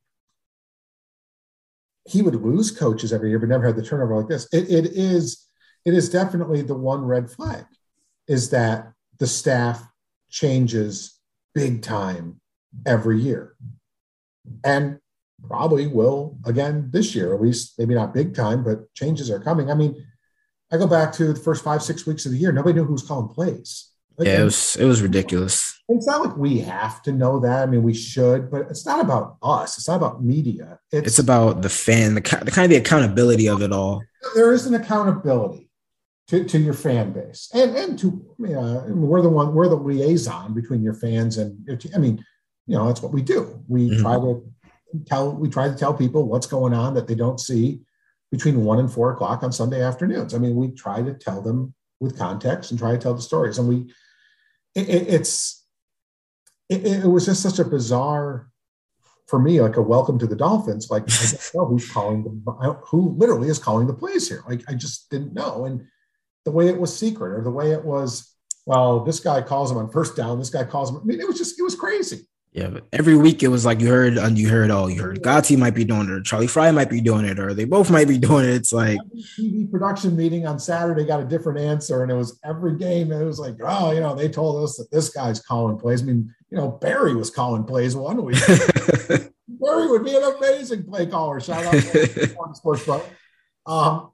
he would lose coaches every year, but never had the turnover like this. It, it is, it is definitely the one red flag, is that the staff changes big time every year. And probably will again this year, at least maybe not big time, but changes are coming. I mean, I go back to the first five, six weeks of the year. Nobody knew who was calling plays. Like, yeah, it was it was ridiculous. It's not like we have to know that. I mean, we should, but it's not about us. It's not about media. It's, it's about the fan, the, the kind of the accountability of it all. There is an accountability to, to your fan base, and and to you know, we're the one we're the liaison between your fans and. I mean, you know, that's what we do. We mm-hmm. try to tell we try to tell people what's going on that they don't see between one and four o'clock on Sunday afternoons. I mean, we try to tell them with context and try to tell the stories. And we, it, it, it's, it, it was just such a bizarre, for me, like a welcome to the Dolphins. Like, I don't know who's calling the, who literally is calling the plays here. Like, I just didn't know. And the way it was secret, or the way it was, well, this guy calls him on first down, this guy calls him. I mean, it was just, it was crazy. Yeah, but every week it was like you heard, and you heard, oh, you heard Gotti might be doing it, or Charlie Fry might be doing it, or they both might be doing it. It's like every T V production meeting on Saturday got a different answer, and it was every game. And it was like, oh, you know, they told us that this guy's calling plays. I mean, you know, Barry was calling plays one week. Barry would be an amazing play caller. Shout out to Sports Pro. Um,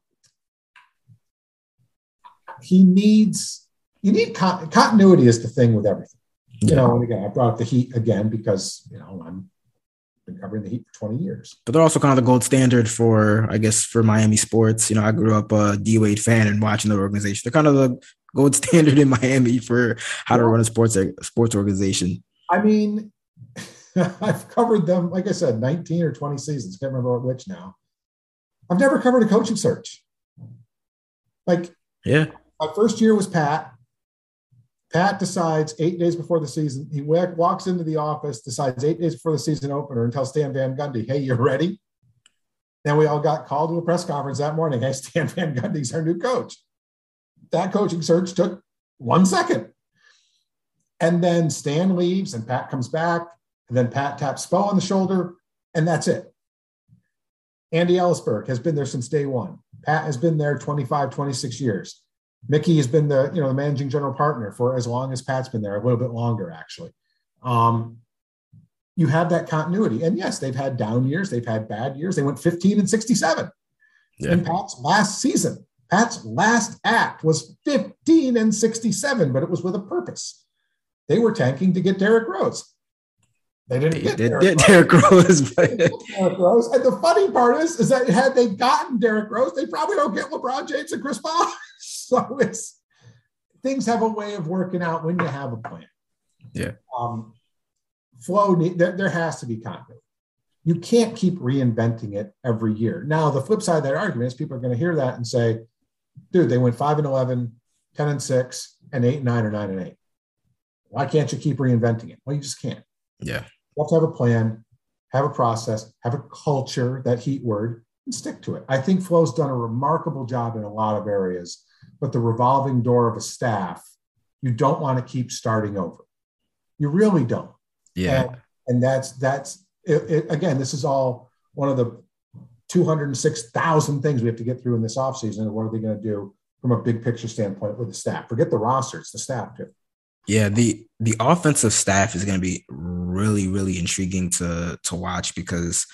he needs, you need con- continuity is the thing with everything. You yeah. know, and again, I brought up the Heat again because, you know, I'm been covering the Heat for twenty years. But they're also kind of the gold standard for, I guess, for Miami sports. You know, I grew up a D-Wade fan and watching the organization. They're kind of the gold standard in Miami for how yeah. to run a sports sports organization. I mean, I've covered them, like I said, nineteen or twenty seasons. Can't remember which now. I've never covered a coaching search. Like, yeah, my first year was Pat. Pat decides eight days before the season, he walks into the office, decides eight days before the season opener and tells Stan Van Gundy, hey, you're ready? Then we all got called to a press conference that morning. Hey, Stan Van Gundy's our new coach. That coaching search took one second. And then Stan leaves and Pat comes back. And then Pat taps Spo on the shoulder, and that's it. Andy Ellisberg has been there since day one. Pat has been there twenty-five, twenty-six years. Mickey has been the, you know, the managing general partner for as long as Pat's been there, a little bit longer, actually. Um, you have that continuity. And yes, they've had down years. They've had bad years. They went fifteen and sixty-seven yeah. in Pat's last season. Pat's last act was fifteen and sixty-seven, but it was with a purpose. They were tanking to get Derrick Rose. They didn't get they, Derrick, they, Derrick Rose. But... Derrick Rose. And the funny part is, is that had they gotten Derrick Rose, they probably don't get LeBron James and Chris Paul. So it's, things have a way of working out when you have a plan. Yeah. Um, flow, there, there has to be continuity. You can't keep reinventing it every year. Now, the flip side of that argument is people are going to hear that and say, dude, they went five and eleven, ten and six, and eight and nine or nine and eight. Why can't you keep reinventing it? Well, you just can't. Yeah. You have to have a plan, have a process, have a culture, that Heat word, and stick to it. I think Flo's done a remarkable job in a lot of areas, but the revolving door of a staff, you don't want to keep starting over. You really don't. Yeah. And, and that's, that's it, it, again, this is all one of the two hundred six thousand things we have to get through in this offseason. And what are they going to do from a big picture standpoint with the staff? Forget the roster, it's the staff too. Yeah, the the offensive staff is going to be really, really intriguing to to watch because,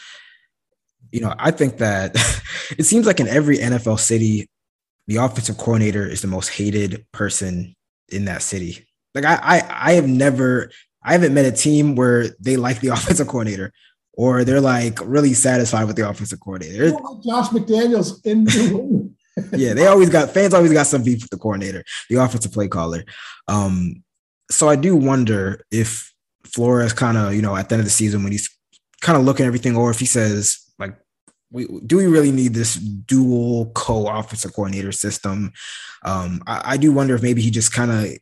you know, I think that it seems like in every N F L city, the offensive coordinator is the most hated person in that city. Like I, I, I have never, I haven't met a team where they like the offensive coordinator or they're like really satisfied with the offensive coordinator. You know, Josh McDaniels in the yeah, they always got fans always got some beef with the coordinator, the offensive play caller. Um, So I do wonder if Flores kind of, you know, at the end of the season when he's kind of looking at everything, or if he says, like, we, do we really need this dual co-offensive coordinator system? Um, I, I do wonder if maybe he just kind of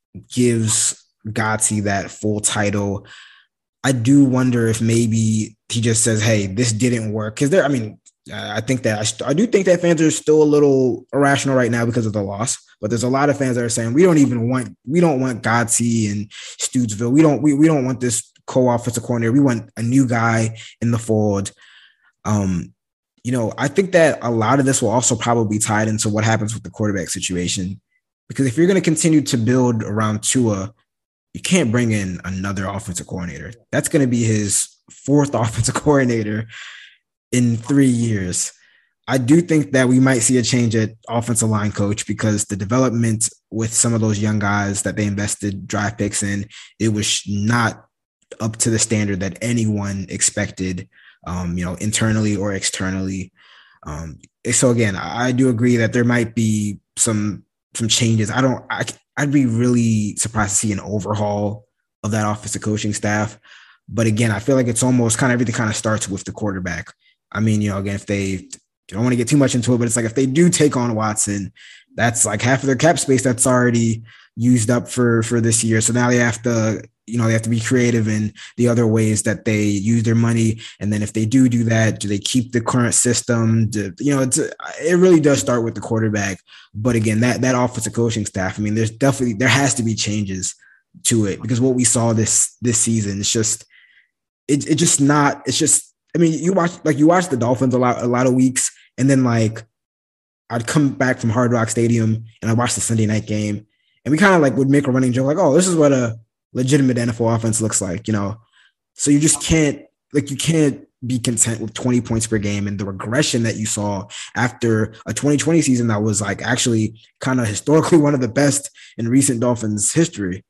gives Gotti that full title. I do wonder if maybe he just says, hey, this didn't work. Because there, I mean, I think that I, st- I do think that fans are still a little irrational right now because of the loss. But there's a lot of fans that are saying we don't even want we don't want Gotti and Stutesville. We don't we, we don't want this co-offensive coordinator. We want a new guy in the fold. Um, you know, I think that a lot of this will also probably be tied into what happens with the quarterback situation. Because if you're going to continue to build around Tua, you can't bring in another offensive coordinator. That's going to be his fourth offensive coordinator in three years. I do think that we might see a change at offensive line coach because the development with some of those young guys that they invested draft picks in, it was not up to the standard that anyone expected, um, you know, internally or externally. Um, so again, I, I do agree that there might be some some changes. I don't. I, I'd be really surprised to see an overhaul of that offensive coaching staff. But again, I feel like it's almost kind of everything kind of starts with the quarterback. I mean, you know, again, if they you don't want to get too much into it, but it's like if they do take on Watson, that's like half of their cap space that's already used up for for this year. So now they have to, you know, they have to be creative in the other ways that they use their money. And then if they do do that, do they keep the current system? Do, you know, it's it really does start with the quarterback. But again, that that offensive coaching staff, I mean, there's definitely there has to be changes to it, because what we saw this this season, it's just it it just not it's just I mean, you watch like you watch the Dolphins a lot a lot of weeks, and then like I'd come back from Hard Rock Stadium and I watched the Sunday night game, and we kind of like would make a running joke like, oh, this is what a legitimate N F L offense looks like, you know. So you just can't like you can't be content with twenty points per game, and the regression that you saw after a twenty twenty season that was like actually kind of historically one of the best in recent Dolphins history.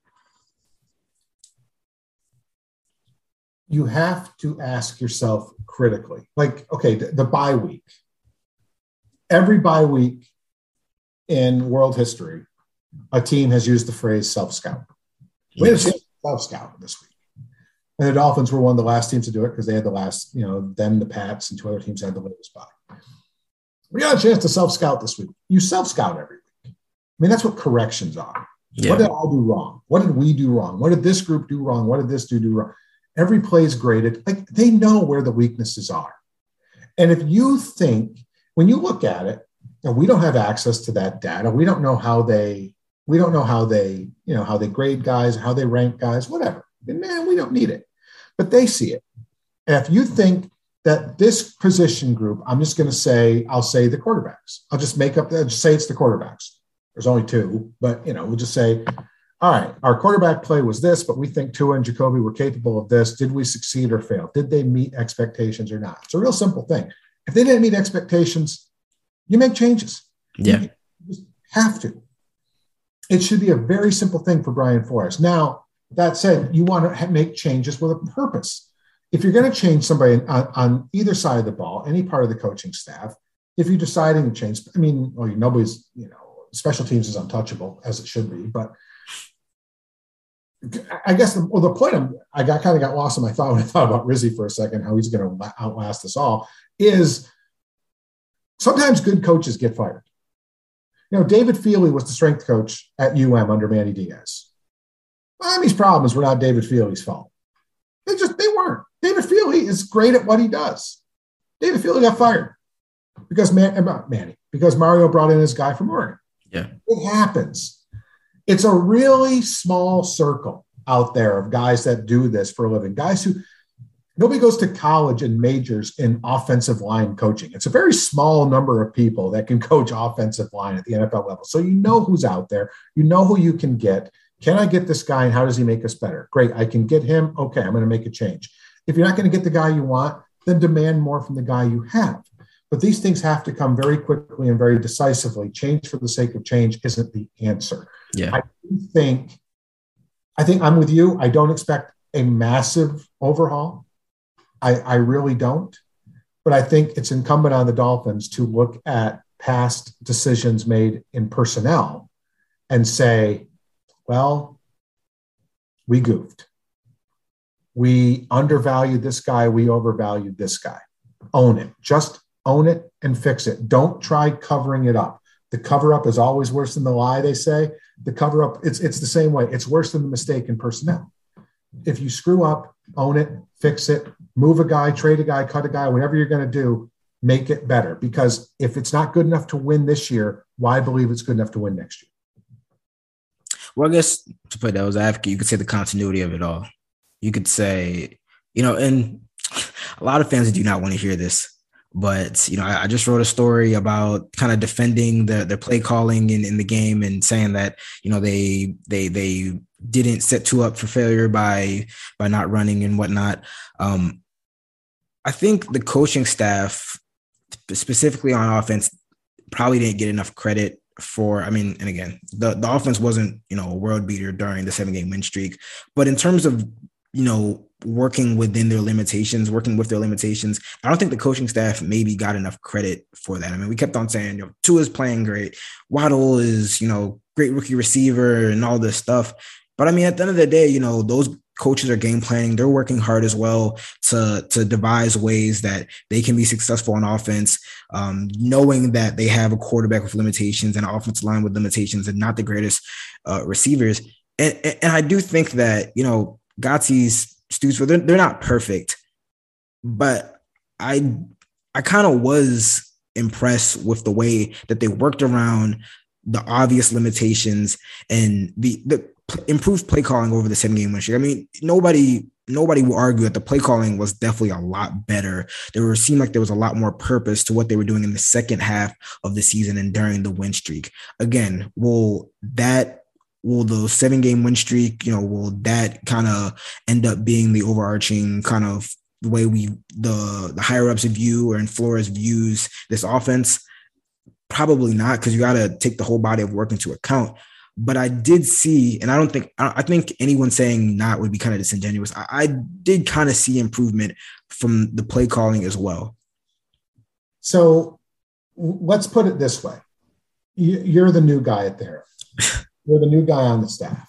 You have to ask yourself critically, like, okay, the, the bye week. Every bye week in world history, a team has used the phrase self-scout. We had a self-scout this week. And the Dolphins were one of the last teams to do it because they had the last, you know, then the Pats and two other teams had the latest bye. We got a chance to self-scout this week. You self-scout every week. I mean, that's what corrections are. Yeah. What did I do wrong? What did we do wrong? What did this group do wrong? What did this do do wrong? Every play is graded. Like, they know where the weaknesses are. And if you think, when you look at it, and we don't have access to that data, we don't know how they, we don't know how they, you know, how they grade guys, how they rank guys, whatever. And man, we don't need it. But they see it. And if you think that this position group, I'm just going to say, I'll say the quarterbacks. I'll just make up, I'll just say it's the quarterbacks. There's only two, but, you know, we'll just say, all right, our quarterback play was this, but we think Tua and Jacoby were capable of this. Did we succeed or fail? Did they meet expectations or not? It's a real simple thing. If they didn't meet expectations, you make changes. Yeah. You just have to. It should be a very simple thing for Brian Flores. Now, that said, you want to make changes with a purpose. If you're going to change somebody on, on either side of the ball, any part of the coaching staff, if you're deciding to change, I mean, well, nobody's, you know, special teams is untouchable, as it should be, but I guess the, well, the point I'm, I got kind of got lost in my thought when I thought about Rizzi for a second, how he's going to outlast us all, is sometimes good coaches get fired. You know, David Feely was the strength coach at U M under Manny Diaz. Miami's problems were not David Feely's fault. They just, they weren't. David Feely is great at what he does. David Feely got fired because Man, Manny, because Mario brought in his guy from Oregon. Yeah. It happens. It's a really small circle out there of guys that do this for a living. Guys who, nobody goes to college and majors in offensive line coaching. It's a very small number of people that can coach offensive line at the N F L level. So you know who's out there. You know who you can get. Can I get this guy and how does he make us better? Great, I can get him. Okay, I'm going to make a change. If you're not going to get the guy you want, then demand more from the guy you have. But these things have to come very quickly and very decisively. Change for the sake of change isn't the answer. Yeah. I think, I think I'm with you. I don't expect a massive overhaul. I, I really don't. But I think it's incumbent on the Dolphins to look at past decisions made in personnel and say, well, we goofed. We undervalued this guy. We overvalued this guy. Own it. Just own it and fix it. Don't try covering it up. The cover up is always worse than the lie, they say. The cover up, it's, it's the same way. It's worse than the mistake in personnel. If you screw up, own it, fix it, move a guy, trade a guy, cut a guy, whatever you're going to do, make it better. Because if it's not good enough to win this year, why believe it's good enough to win next year? Well, I guess to play devil's advocate, you could say the continuity of it all. You could say, you know, and a lot of fans do not want to hear this, but, you know, I, I just wrote a story about kind of defending the, the play calling in, in the game and saying that, you know, they, they, they didn't set Tua up for failure by, by not running and whatnot. Um, I think the coaching staff, specifically on offense, probably didn't get enough credit for, I mean, and again, the, the offense wasn't, you know, a world beater during the seven game win streak, but in terms of, you know, working within their limitations, working with their limitations, I don't think the coaching staff maybe got enough credit for that. I mean, we kept on saying, you know, Tua's playing great. Waddle is, you know, great rookie receiver and all this stuff. But I mean, at the end of the day, you know, those coaches are game planning. They're working hard as well to, to devise ways that they can be successful on offense, um, knowing that they have a quarterback with limitations and an offensive line with limitations and not the greatest uh, receivers. And, and I do think that, you know, Gottsi's Stoops, they're, they're not perfect, but I, I kind of was impressed with the way that they worked around the obvious limitations and the, the improved play calling over the seven game win streak. I mean, nobody, nobody will argue that the play calling was definitely a lot better. There were, seemed like there was a lot more purpose to what they were doing in the second half of the season and during the win streak. Again, will that, will the seven game win streak, you know, will that kind of end up being the overarching kind of the way we, the, the higher ups view or in Flores views this offense? Probably not, because you got to take the whole body of work into account. But I did see, and I don't think, I think anyone saying not would be kind of disingenuous. I, I did kind of see improvement from the play calling as well. So let's put it this way. You're the new guy at there. You're the new guy on the staff.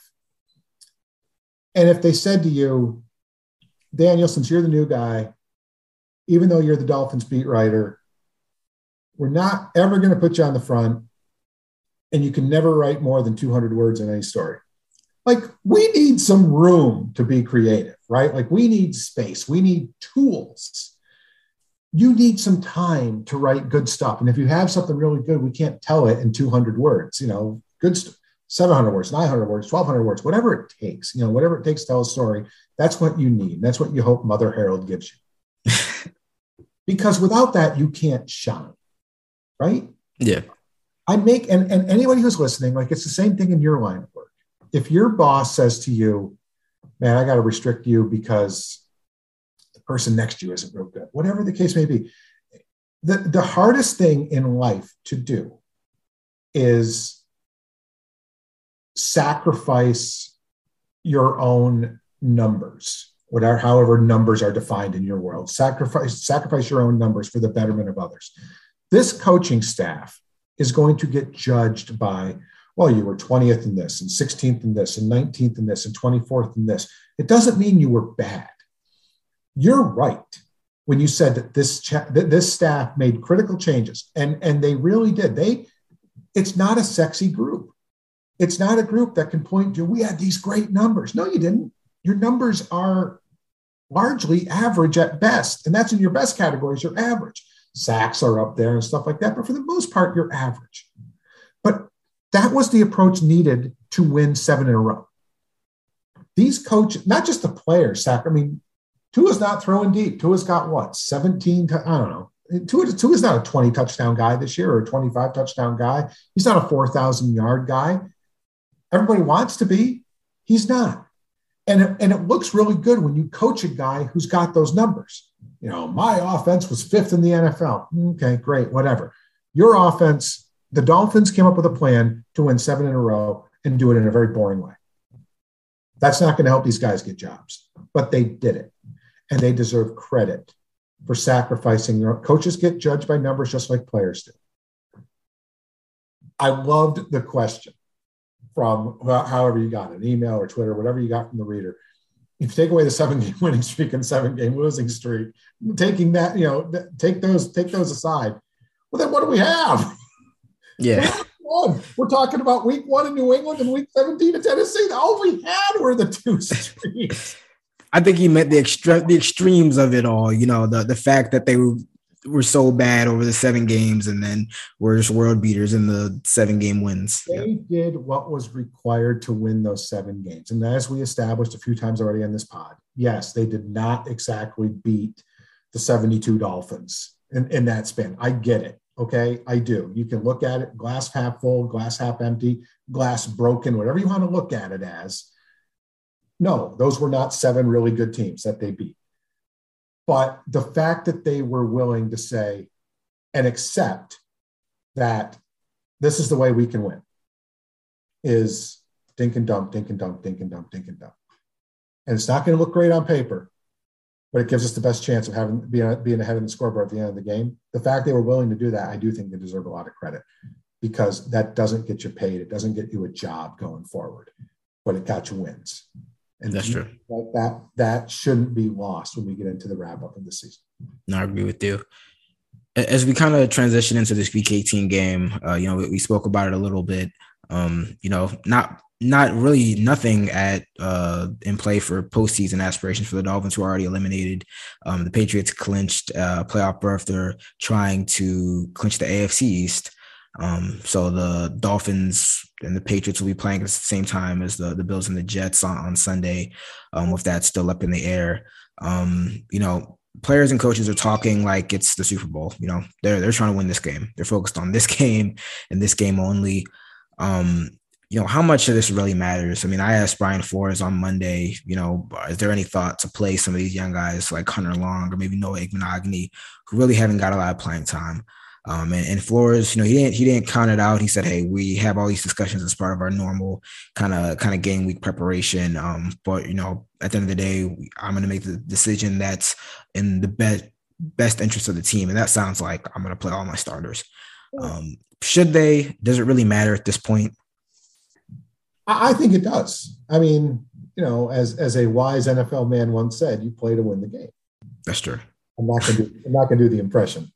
And if they said to you, Daniel, since you're the new guy, even though you're the Dolphins beat writer, we're not ever going to put you on the front, and you can never write more than two hundred words in any story. Like, we need some room to be creative, right? Like, we need space. We need tools. You need some time to write good stuff. And if you have something really good, we can't tell it in two hundred words, you know, good stuff. seven hundred words, nine hundred words, twelve hundred words, whatever it takes, you know, whatever it takes to tell a story, that's what you need. That's what you hope Mother Harold gives you. Because without that, you can't shine, right? Yeah. I make, and, and anybody who's listening, like, it's the same thing in your line of work. If your boss says to you, man, I got to restrict you because the person next to you isn't real good, whatever the case may be, the, the hardest thing in life to do is sacrifice your own numbers, whatever, however numbers are defined in your world. Sacrifice, sacrifice your own numbers for the betterment of others. This coaching staff is going to get judged by, well, you were twentieth in this and sixteenth in this and nineteenth in this and twenty-fourth in this. It doesn't mean you were bad. You're right when you said that this cha- that this staff made critical changes, and, and they really did. They, it's not a sexy group. It's not a group that can point to, we had these great numbers. No, you didn't. Your numbers are largely average at best, and that's in your best categories, you're average. Sacks are up there and stuff like that, but for the most part, you're average. But that was the approach needed to win seven in a row. These coaches, not just the players, Sack, I mean, Tua's not throwing deep. Tua's got what, seventeen, I don't know. Tua, Tua's not a twenty touchdown guy this year or a twenty-five touchdown guy. He's not a four thousand yard guy. Everybody wants to be. He's not. And it, and it looks really good when you coach a guy who's got those numbers. You know, my offense was fifth in the N F L. Okay, great, whatever. Your offense, the Dolphins came up with a plan to win seven in a row and do it in a very boring way. That's not going to help these guys get jobs, but they did it. And they deserve credit for sacrificing. Their coaches get judged by numbers just like players do. I loved the question from however you got it, an email or Twitter, whatever you got from the reader. If you take away the seven-game winning streak and seven-game losing streak, taking that, you know, take those, take those aside. Well, then what do we have? Yeah. We're talking about week one in New England and week seventeen in Tennessee. All we had were the two streaks. I think he meant the extra, the extremes of it all. You know, the the fact that they were were so bad over the seven games and then were just world beaters in the seven game wins. They yep. did what was required to win those seven games. And as we established a few times already on this pod, yes, they did not exactly beat the seventy-two Dolphins in, in that span. I get it. Okay. I do. You can look at it glass half full, glass half empty, glass broken, whatever you want to look at it as. No, those were not seven really good teams that they beat. But the fact that they were willing to say and accept that this is the way we can win is dink and dunk, dink and dunk, dink and dunk, dink and dunk. And it's not going to look great on paper, but it gives us the best chance of having being, being ahead in the scoreboard at the end of the game. The fact they were willing to do that, I do think they deserve a lot of credit, because that doesn't get you paid. It doesn't get you a job going forward, but it got you wins. And That's true. That, that that shouldn't be lost when we get into the wrap up of the season. No, I agree with you. As we kind of transition into this Week eighteen game, uh, you know, we, we spoke about it a little bit. Um, you know, not not really nothing at uh, in play for postseason aspirations for the Dolphins, who are already eliminated. Um, the Patriots clinched uh, playoff berth. They're trying to clinch the A F C East. Um, so the Dolphins and the Patriots will be playing at the same time as the, the Bills and the Jets on, on Sunday, um, with that still up in the air. Um, you know, players and coaches are talking like it's the Super Bowl. You know, they're they're trying to win this game. They're focused on this game and this game only. Um, you know, how much of this really matters? I mean, I asked Brian Flores on Monday, you know, is there any thought to play some of these young guys like Hunter Long or maybe Noah Igbenogany, who really haven't got a lot of playing time? Um, and, and Flores, you know, he didn't he didn't count it out. He said, "Hey, we have all these discussions as part of our normal kind of kind of game week preparation. Um, but you know, at the end of the day, I'm going to make the decision that's in the best best interest of the team, and that sounds like I'm going to play all my starters. Um, should they? Does it really matter at this point? I think it does. I mean, you know, as as a wise N F L man once said, you play to win the game. That's true. I'm not going to I'm not going to do the impression.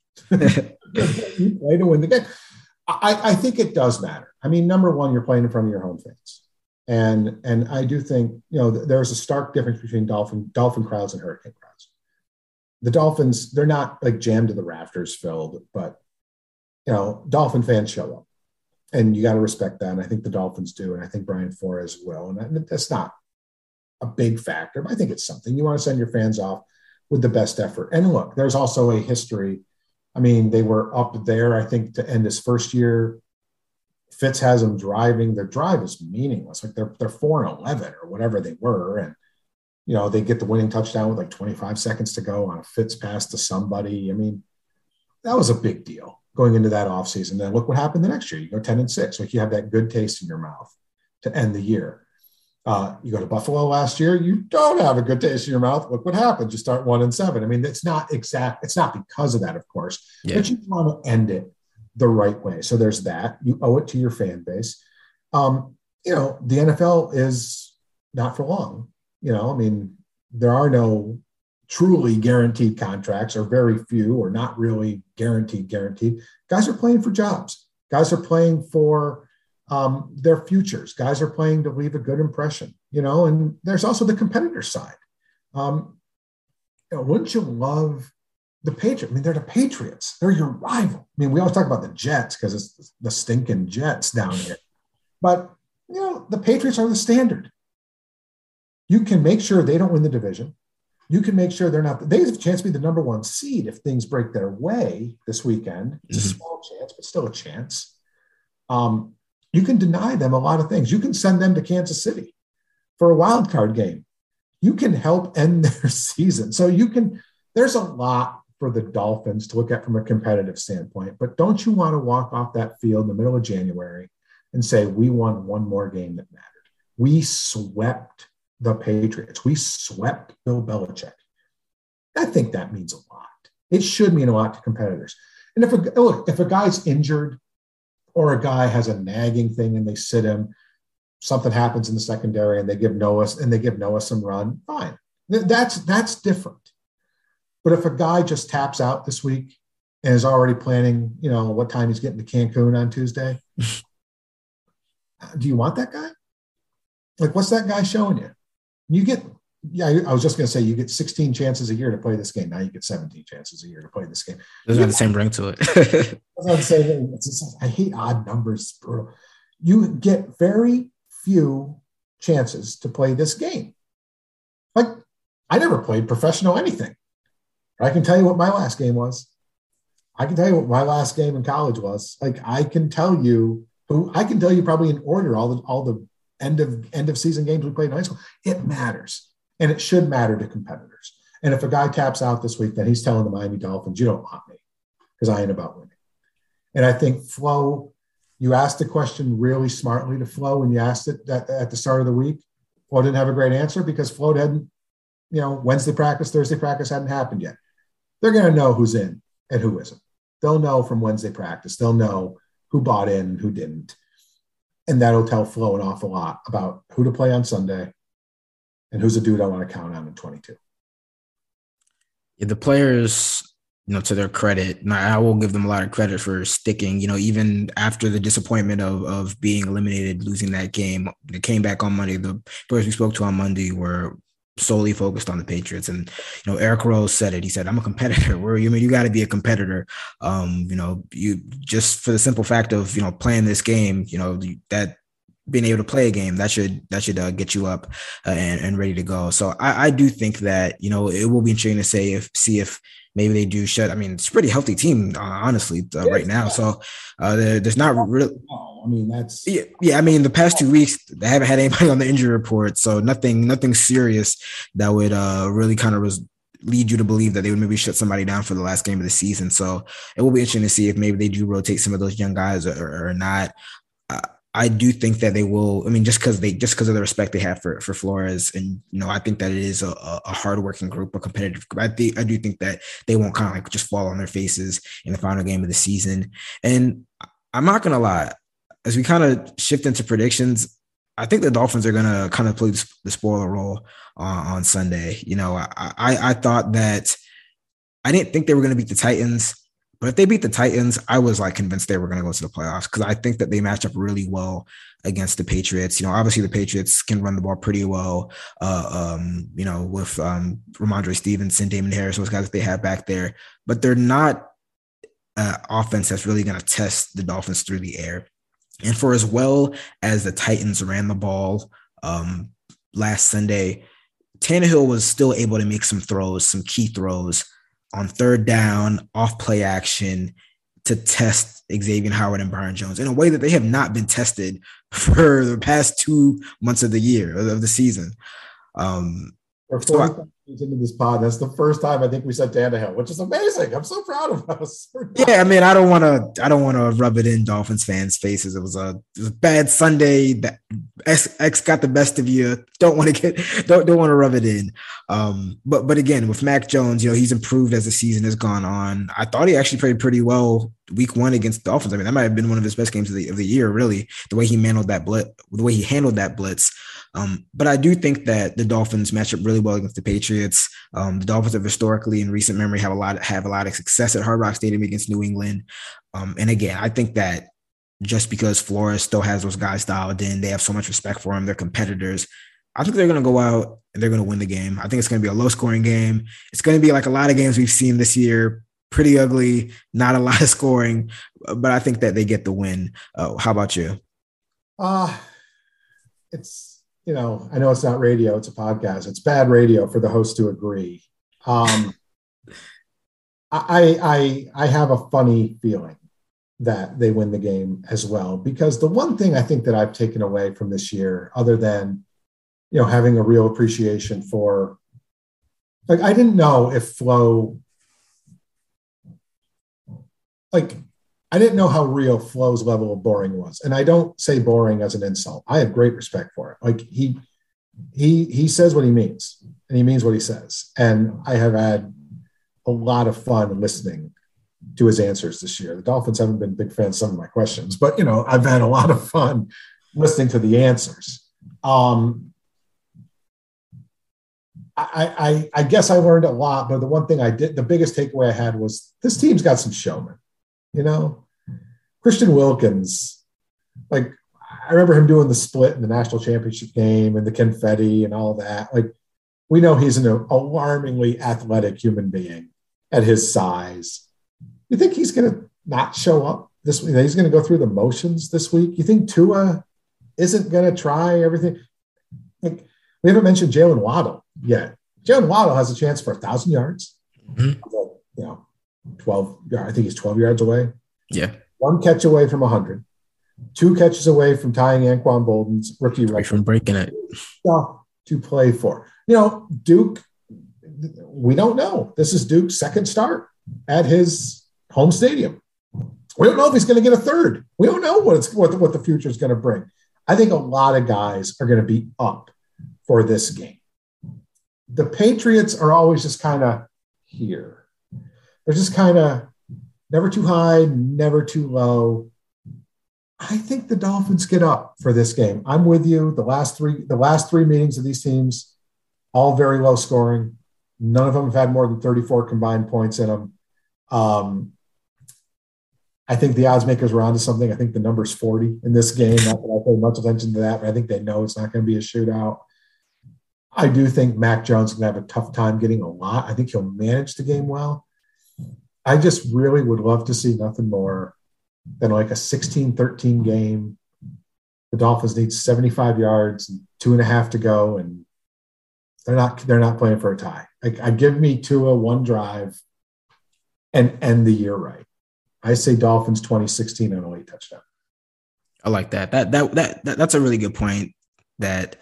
You play to win the game. I, I think it does matter. I mean, number one, you're playing in front of your home fans. And and I do think, you know, there's a stark difference between Dolphin Dolphin crowds and Hurricane crowds. The Dolphins, they're not like jammed to the rafters filled, but, you know, Dolphin fans show up. And you got to respect that. And I think the Dolphins do. And I think Brian Flores will. And that's not a big factor, but I think it's something. You want to send your fans off with the best effort. And look, there's also a history. I mean, they were up there, I think, to end his first year. Fitz has them driving. Their drive is meaningless. Like they're they're four and eleven or whatever they were. And, you know, they get the winning touchdown with like twenty-five seconds to go on a Fitz pass to somebody. I mean, that was a big deal going into that offseason. Then look what happened the next year. You go ten and six. Like you have that good taste in your mouth to end the year. Uh, you go to Buffalo last year, you don't have a good taste in your mouth. Look what happened. You start one and seven. I mean, it's not exact. It's not because of that, of course, yeah. But you want to end it the right way. So there's that. You owe it to your fan base. Um, you know, the N F L is not for long. You know, I mean, there are no truly guaranteed contracts, or very few, or not really guaranteed, guaranteed. Guys are playing for jobs. Guys are playing for Um, their futures. Guys are playing to leave a good impression, you know, and there's also the competitor side. Um, you know, wouldn't you love the Patriots? I mean, they're the Patriots. They're your rival. I mean, we always talk about the Jets because it's the stinking Jets down here. But, you know, the Patriots are the standard. You can make sure they don't win the division. You can make sure they're not. They have a chance to be the number one seed if things break their way this weekend. It's a small chance, but still a chance. Um, You can deny them a lot of things. You can send them to Kansas City for a wild card game. You can help end their season. So you can, there's a lot for the Dolphins to look at from a competitive standpoint, but don't you want to walk off that field in the middle of January and say, we won one more game that mattered. We swept the Patriots. We swept Bill Belichick. I think that means a lot. It should mean a lot to competitors. And if a, look, if a guy's injured, or a guy has a nagging thing and they sit him, something happens in the secondary and they give Noah and they give Noah some run, fine. That's that's different. But if a guy just taps out this week and is already planning, you know, what time he's getting to Cancun on Tuesday, do you want that guy? Like, what's that guy showing you? You get, yeah, I was just going to say, you get sixteen chances a year to play this game. Now you get seventeen chances a year to play this game. Doesn't have the same ring to it. I was saying, it's just, I hate odd numbers. It's brutal. You get very few chances to play this game. Like, I never played professional anything. I can tell you what my last game was. I can tell you what my last game in college was. Like, I can tell you who, I can tell you probably in order all the all the end of end of season games we played in high school. It matters. And it should matter to competitors. And if a guy taps out this week, then he's telling the Miami Dolphins, you don't want me because I ain't about winning. And I think Flo, you asked the question really smartly to Flo when you asked it at, at the start of the week. Flo didn't have a great answer because Flo hadn't, you know, Wednesday practice, Thursday practice hadn't happened yet. They're going to know who's in and who isn't. They'll know from Wednesday practice. They'll know who bought in and who didn't. And that'll tell Flo an awful lot about who to play on Sunday, and who's a dude I want to count on in twenty-two. Yeah, the players, you know, to their credit, and I will give them a lot of credit for sticking, you know, even after the disappointment of of being eliminated, losing that game. They came back on Monday. The players we spoke to on Monday were solely focused on the Patriots. And, you know, Eric Rose said it. He said, I'm a competitor. Where you I mean, you got to be a competitor. Um, you know, you just for the simple fact of, you know, playing this game, you know, that being able to play a game that should that should uh, get you up uh, and, and ready to go. So I, I do think that, you know, it will be interesting to say if see if maybe they do shut. I mean, it's a pretty healthy team, uh, honestly, uh, right now. So uh, there, there's not really. Oh, I mean, that's yeah, yeah. I mean, the past two weeks they haven't had anybody on the injury report, so nothing, nothing serious that would uh, really kind of res- lead you to believe that they would maybe shut somebody down for the last game of the season. So it will be interesting to see if maybe they do rotate some of those young guys or, or not. Uh, I do think that they will. I mean, just because they just because of the respect they have for for Flores, and you know, I think that it is a, a hardworking group, a competitive group. I think I do think that they won't kind of like just fall on their faces in the final game of the season. And I'm not gonna lie, as we kind of shift into predictions, I think the Dolphins are gonna kind of play the spoiler role uh, on Sunday. You know, I, I I thought that I didn't think they were gonna beat the Titans. But if they beat the Titans, I was like convinced they were going to go to the playoffs because I think that they match up really well against the Patriots. You know, obviously the Patriots can run the ball pretty well, uh, um, you know, with um, Ramondre Stevenson, Damon Harris, those guys that they have back there. But they're not an offense that's really going to test the Dolphins through the air. And for as well as the Titans ran the ball um, last Sunday, Tannehill was still able to make some throws, some key throws on third down, off play action to test Xavier Howard and Byron Jones in a way that they have not been tested for the past two months of the year, of the season. Um, We're forty so into this pod. That's the first time I think we said Tannehill, which is amazing. I'm so proud of us. Yeah, I mean, I don't want to, I don't want to rub it in Dolphins fans' faces. It was a, it was a bad Sunday. That X, X got the best of you. Don't want to get, don't don't want to rub it in. Um, but but again, with Mac Jones, you know, he's improved as the season has gone on. I thought he actually played pretty well week one against the Dolphins. I mean, that might have been one of his best games of the of the year, really. The way he handled that blitz, the way he handled that blitz. Um, but I do think that the Dolphins match up really well against the Patriots. Um, the Dolphins have historically, in recent memory, have a lot have a lot of success at Hard Rock Stadium against New England. Um, and again, I think that just because Flores still has those guys dialed in, they have so much respect for him. They're competitors. I think they're going to go out and they're going to win the game. I think it's going to be a low-scoring game. It's going to be like a lot of games we've seen this year. Pretty ugly, not a lot of scoring, but I think that they get the win. Uh, how about you? Uh, it's. You know, I know it's not radio, it's a podcast. It's bad radio for the host to agree. Um, I, I, I have a funny feeling that they win the game as well, because the one thing I think that I've taken away from this year, other than, you know, having a real appreciation for, like, I didn't know if Flo, like, I didn't know how real Flo's level of boring was. And I don't say boring as an insult. I have great respect for it. Like he, he, he says what he means and he means what he says. And I have had a lot of fun listening to his answers this year. The Dolphins haven't been big fans of some of my questions, but you know, I've had a lot of fun listening to the answers. Um, I, I, I guess I learned a lot, but the one thing I did, the biggest takeaway I had was this team's got some showmen. You know, Christian Wilkins, like I remember him doing the split in the national championship game and the confetti and all that. Like we know he's an alarmingly athletic human being at his size. You think he's going to not show up this week? He's going to go through the motions this week? You think Tua isn't going to try everything? Like we haven't mentioned Jalen Waddle yet. Jalen Waddle has a chance for a thousand yards. Mm-hmm. You know, twelve, I think he's twelve yards away. Yeah. One catch away from one hundred. Two catches away from tying Anquan Bolden's rookie record. From breaking it. Stuff to play for. You know, Duke, we don't know. This is Duke's second start at his home stadium. We don't know if he's going to get a third. We don't know what, it's, what, the, what the future is going to bring. I think a lot of guys are going to be up for this game. The Patriots are always just kind of here. They're just kind of never too high, never too low. I think the Dolphins get up for this game. I'm with you. The last three, the last three meetings of these teams all very low scoring. None of them have had more than thirty-four combined points in them. Um, I think the odds makers were onto something. I think the number's forty in this game. Not that I pay much attention to that, but I think they know it's not going to be a shootout. I do think Mac Jones is going to have a tough time getting a lot. I think he'll manage the game well. I just really would love to see nothing more than like a sixteen thirteen game. The Dolphins need seventy-five yards and two and a half to go, and they're not they're not playing for a tie. Like, I give me Tua one drive and end the year right. I say Dolphins twenty sixteen on a late touchdown. I like that. That that that, that that's a really good point. That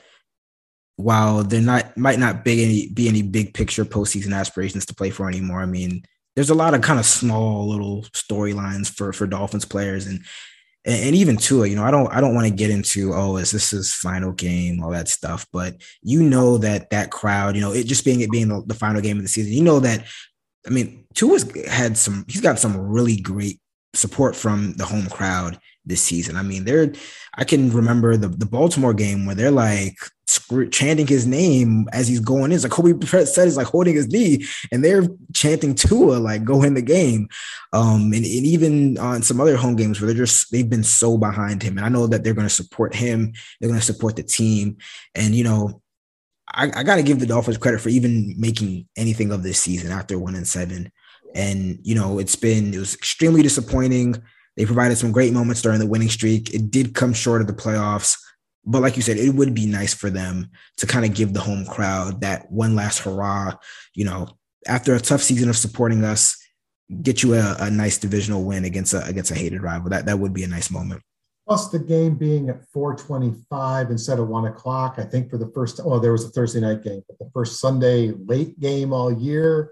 while they're not might not big any be any big picture postseason aspirations to play for anymore. I mean, there's a lot of kind of small little storylines for for Dolphins players, and and even Tua, you know, I don't I don't want to get into, oh, is this his final game, all that stuff. But you know that that crowd, you know, it just being it being the, the final game of the season, you know that, I mean, Tua's had some, he's got some really great support from the home crowd this season. I mean, they're, I can remember the, the Baltimore game where they're like chanting his name as he's going in. It's like Kobe said, he's like holding his knee, and they're chanting Tua, like, go in the game. Um, and, and even on some other home games where they're just, they've been so behind him. And I know that they're going to support him. They're going to support the team. And, you know, I, I got to give the Dolphins credit for even making anything of this season after one and seven. And, you know, it's been, it was extremely disappointing. They provided some great moments during the winning streak. It did come short of the playoffs, but like you said, it would be nice for them to kind of give the home crowd that one last hurrah, you know, after a tough season of supporting us, get you a, a nice divisional win against a, against a hated rival. That, that would be a nice moment. Plus the game being at four twenty-five instead of one o'clock, I think for the first, oh, there was a Thursday night game, but the first Sunday late game all year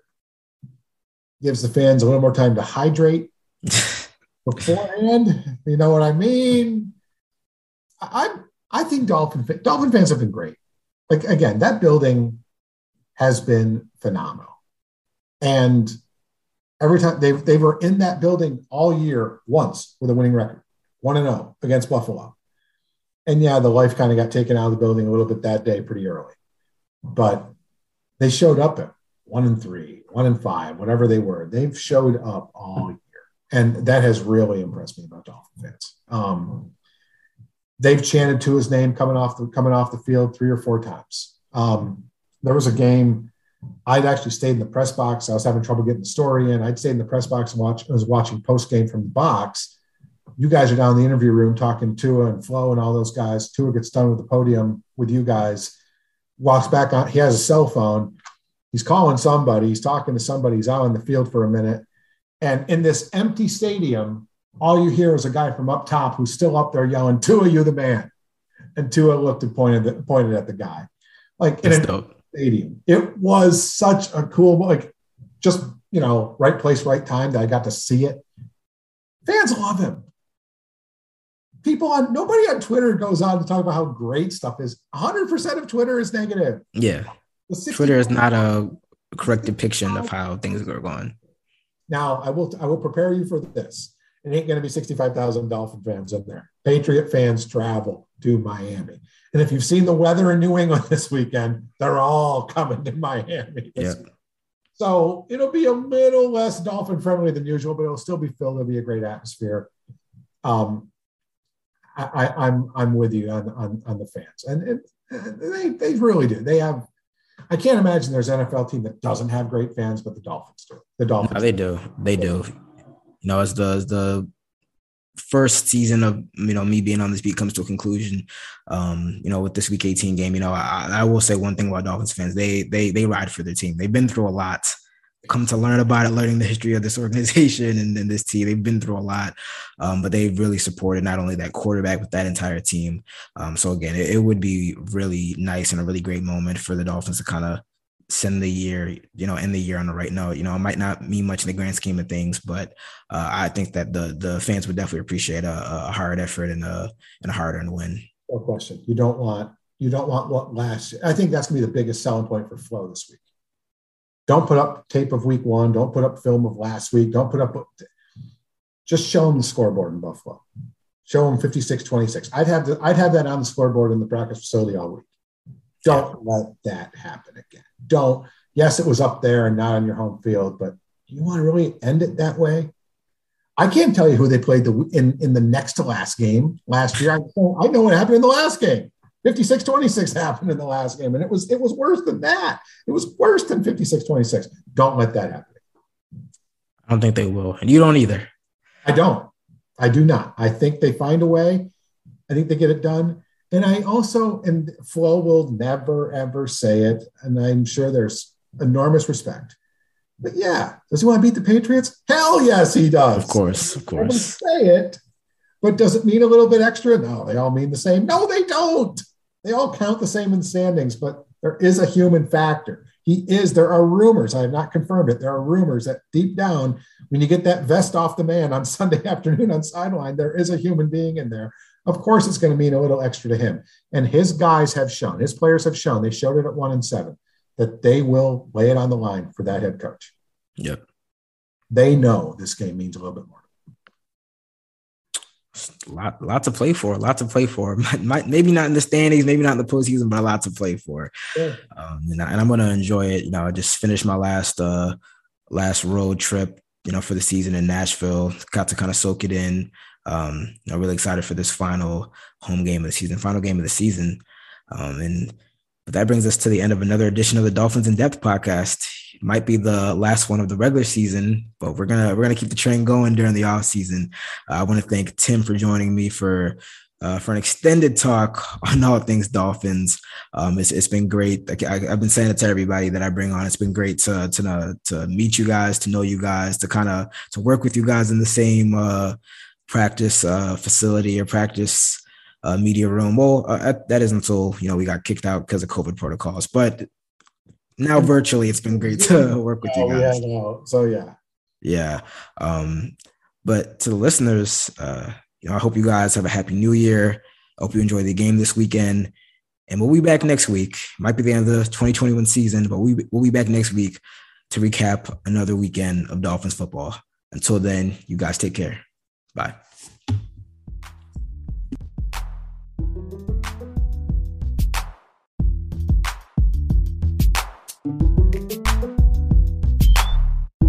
gives the fans a little more time to hydrate beforehand. You know what I mean? I I think Dolphin Dolphin fans have been great. Like, again, that building has been phenomenal. And every time they they were in that building all year once with a winning record. one and oh against Buffalo. And yeah, the life kind of got taken out of the building a little bit that day pretty early. But they showed up at one and three, one and five, whatever they were. They've showed up all year. And that has really impressed me about Dolphin fans. Um, they've chanted to his name coming off the coming off the field three or four times. Um, there was a game, I'd actually stayed in the press box. I was having trouble getting the story in. I'd stayed in the press box and watch, I was watching post-game from the box. You guys are down in the interview room talking to Tua and Flo and all those guys. Tua gets done with the podium with you guys, walks back on. He has a cell phone. He's calling somebody. He's talking to somebody. He's out on the field for a minute. And in this empty stadium, all you hear is a guy from up top who's still up there yelling, Tua, you the man. And Tua looked and pointed, at, pointed at the guy. Like, in a stadium. It was such a cool, like, just, you know, right place, right time that I got to see it. Fans love him. People on, nobody on Twitter goes on to talk about how great stuff is. one hundred percent of Twitter is negative. Yeah. Twitter is not a correct depiction of how things are going. Now, I will I will prepare you for this. It ain't going to be sixty-five thousand Dolphin fans in there. Patriot fans travel to Miami. And if you've seen the weather in New England this weekend, they're all coming to Miami. Yep. So it'll be a little less Dolphin friendly than usual, but it'll still be filled. It'll be a great atmosphere. Um, I, I, I'm I'm with you on, on, on the fans. And it, they, they really do. They have – I can't imagine there's an N F L team that doesn't have great fans, but the Dolphins do. The Dolphins no, they do. They do. You know, as the as the first season of, you know, me being on this beat comes to a conclusion, um, you know, with this Week eighteen game, you know, I, I will say one thing about Dolphins fans. They they they ride for their team. They've been through a lot. Come to learn about it, learning the history of this organization and, and this team. They've been through a lot, um, but they've really supported not only that quarterback, but that entire team. Um, so again, it, it would be really nice and a really great moment for the Dolphins to kind of send the year, you know, end the year on the right note. You know, it might not mean much in the grand scheme of things, but uh, I think that the the fans would definitely appreciate a, a hard effort and a and a hard-earned win. No question. You don't want you don't want what last. I think that's gonna be the biggest selling point for Flo this week. Don't put up tape of week one. Don't put up film of last week. Don't put up – just show them the scoreboard in Buffalo. Show them fifty-six twenty-six. I'd have the, I'd have that on the scoreboard in the practice facility all week. Don't yeah. let that happen again. Don't. Yes, it was up there and not on your home field, but you want to really end it that way? I can't tell you who they played the in, in the next to last game last year. I know, I know what happened in the last game. fifty-six twenty-six happened in the last game, and it was it was worse than that. It was worse than fifty-six twenty-six. Don't let that happen. I don't think they will, and you don't either. I don't. I do not. I think they find a way. I think they get it done. And I also, and Flo will never, ever say it, and I'm sure there's enormous respect. But yeah, does he want to beat the Patriots? Hell yes, he does. Of course, of course. Say it, but does it mean a little bit extra? No, they all mean the same. No, they don't. They all count the same in the standings, but there is a human factor. He is, there are rumors, I have not confirmed it, there are rumors that deep down, when you get that vest off the man on Sunday afternoon on sideline, there is a human being in there. Of course, it's going to mean a little extra to him. And his guys have shown, his players have shown, they showed it at one and seven, that they will lay it on the line for that head coach. Yep. They know this game means a little bit more. Lot, lot to play for, a lot to play for. Maybe not in the standings, maybe not in the postseason, but a lot to play for. Yeah. Um, and, I, and I'm going to enjoy it. You know, I just finished my last uh, last road trip, you know, for the season in Nashville. Got to kind of soak it in. Um, I'm really excited for this final home game of the season, final game of the season. Um, and but that brings us to the end of another edition of the Dolphins in Depth podcast. It might be the last one of the regular season, but we're gonna we're gonna keep the train going during the off season. Uh, I want to thank Tim for joining me for uh, for an extended talk on all things Dolphins. Um, it's it's been great. I, I've been saying it to everybody that I bring on. It's been great to to uh, to meet you guys, to know you guys, to kind of to work with you guys in the same uh, practice uh, facility or practice. Uh, media room. Well, uh, that is until, you know, we got kicked out because of COVID protocols, but now virtually it's been great to work with oh, you guys. Yeah, no. So yeah. Yeah. Um, but to the listeners, uh, you know, I hope you guys have a happy new year. I hope you enjoy the game this weekend, and we'll be back next week. Might be the end of the twenty twenty-one season, but we, we'll be back next week to recap another weekend of Dolphins football. Until then, you guys take care. Bye.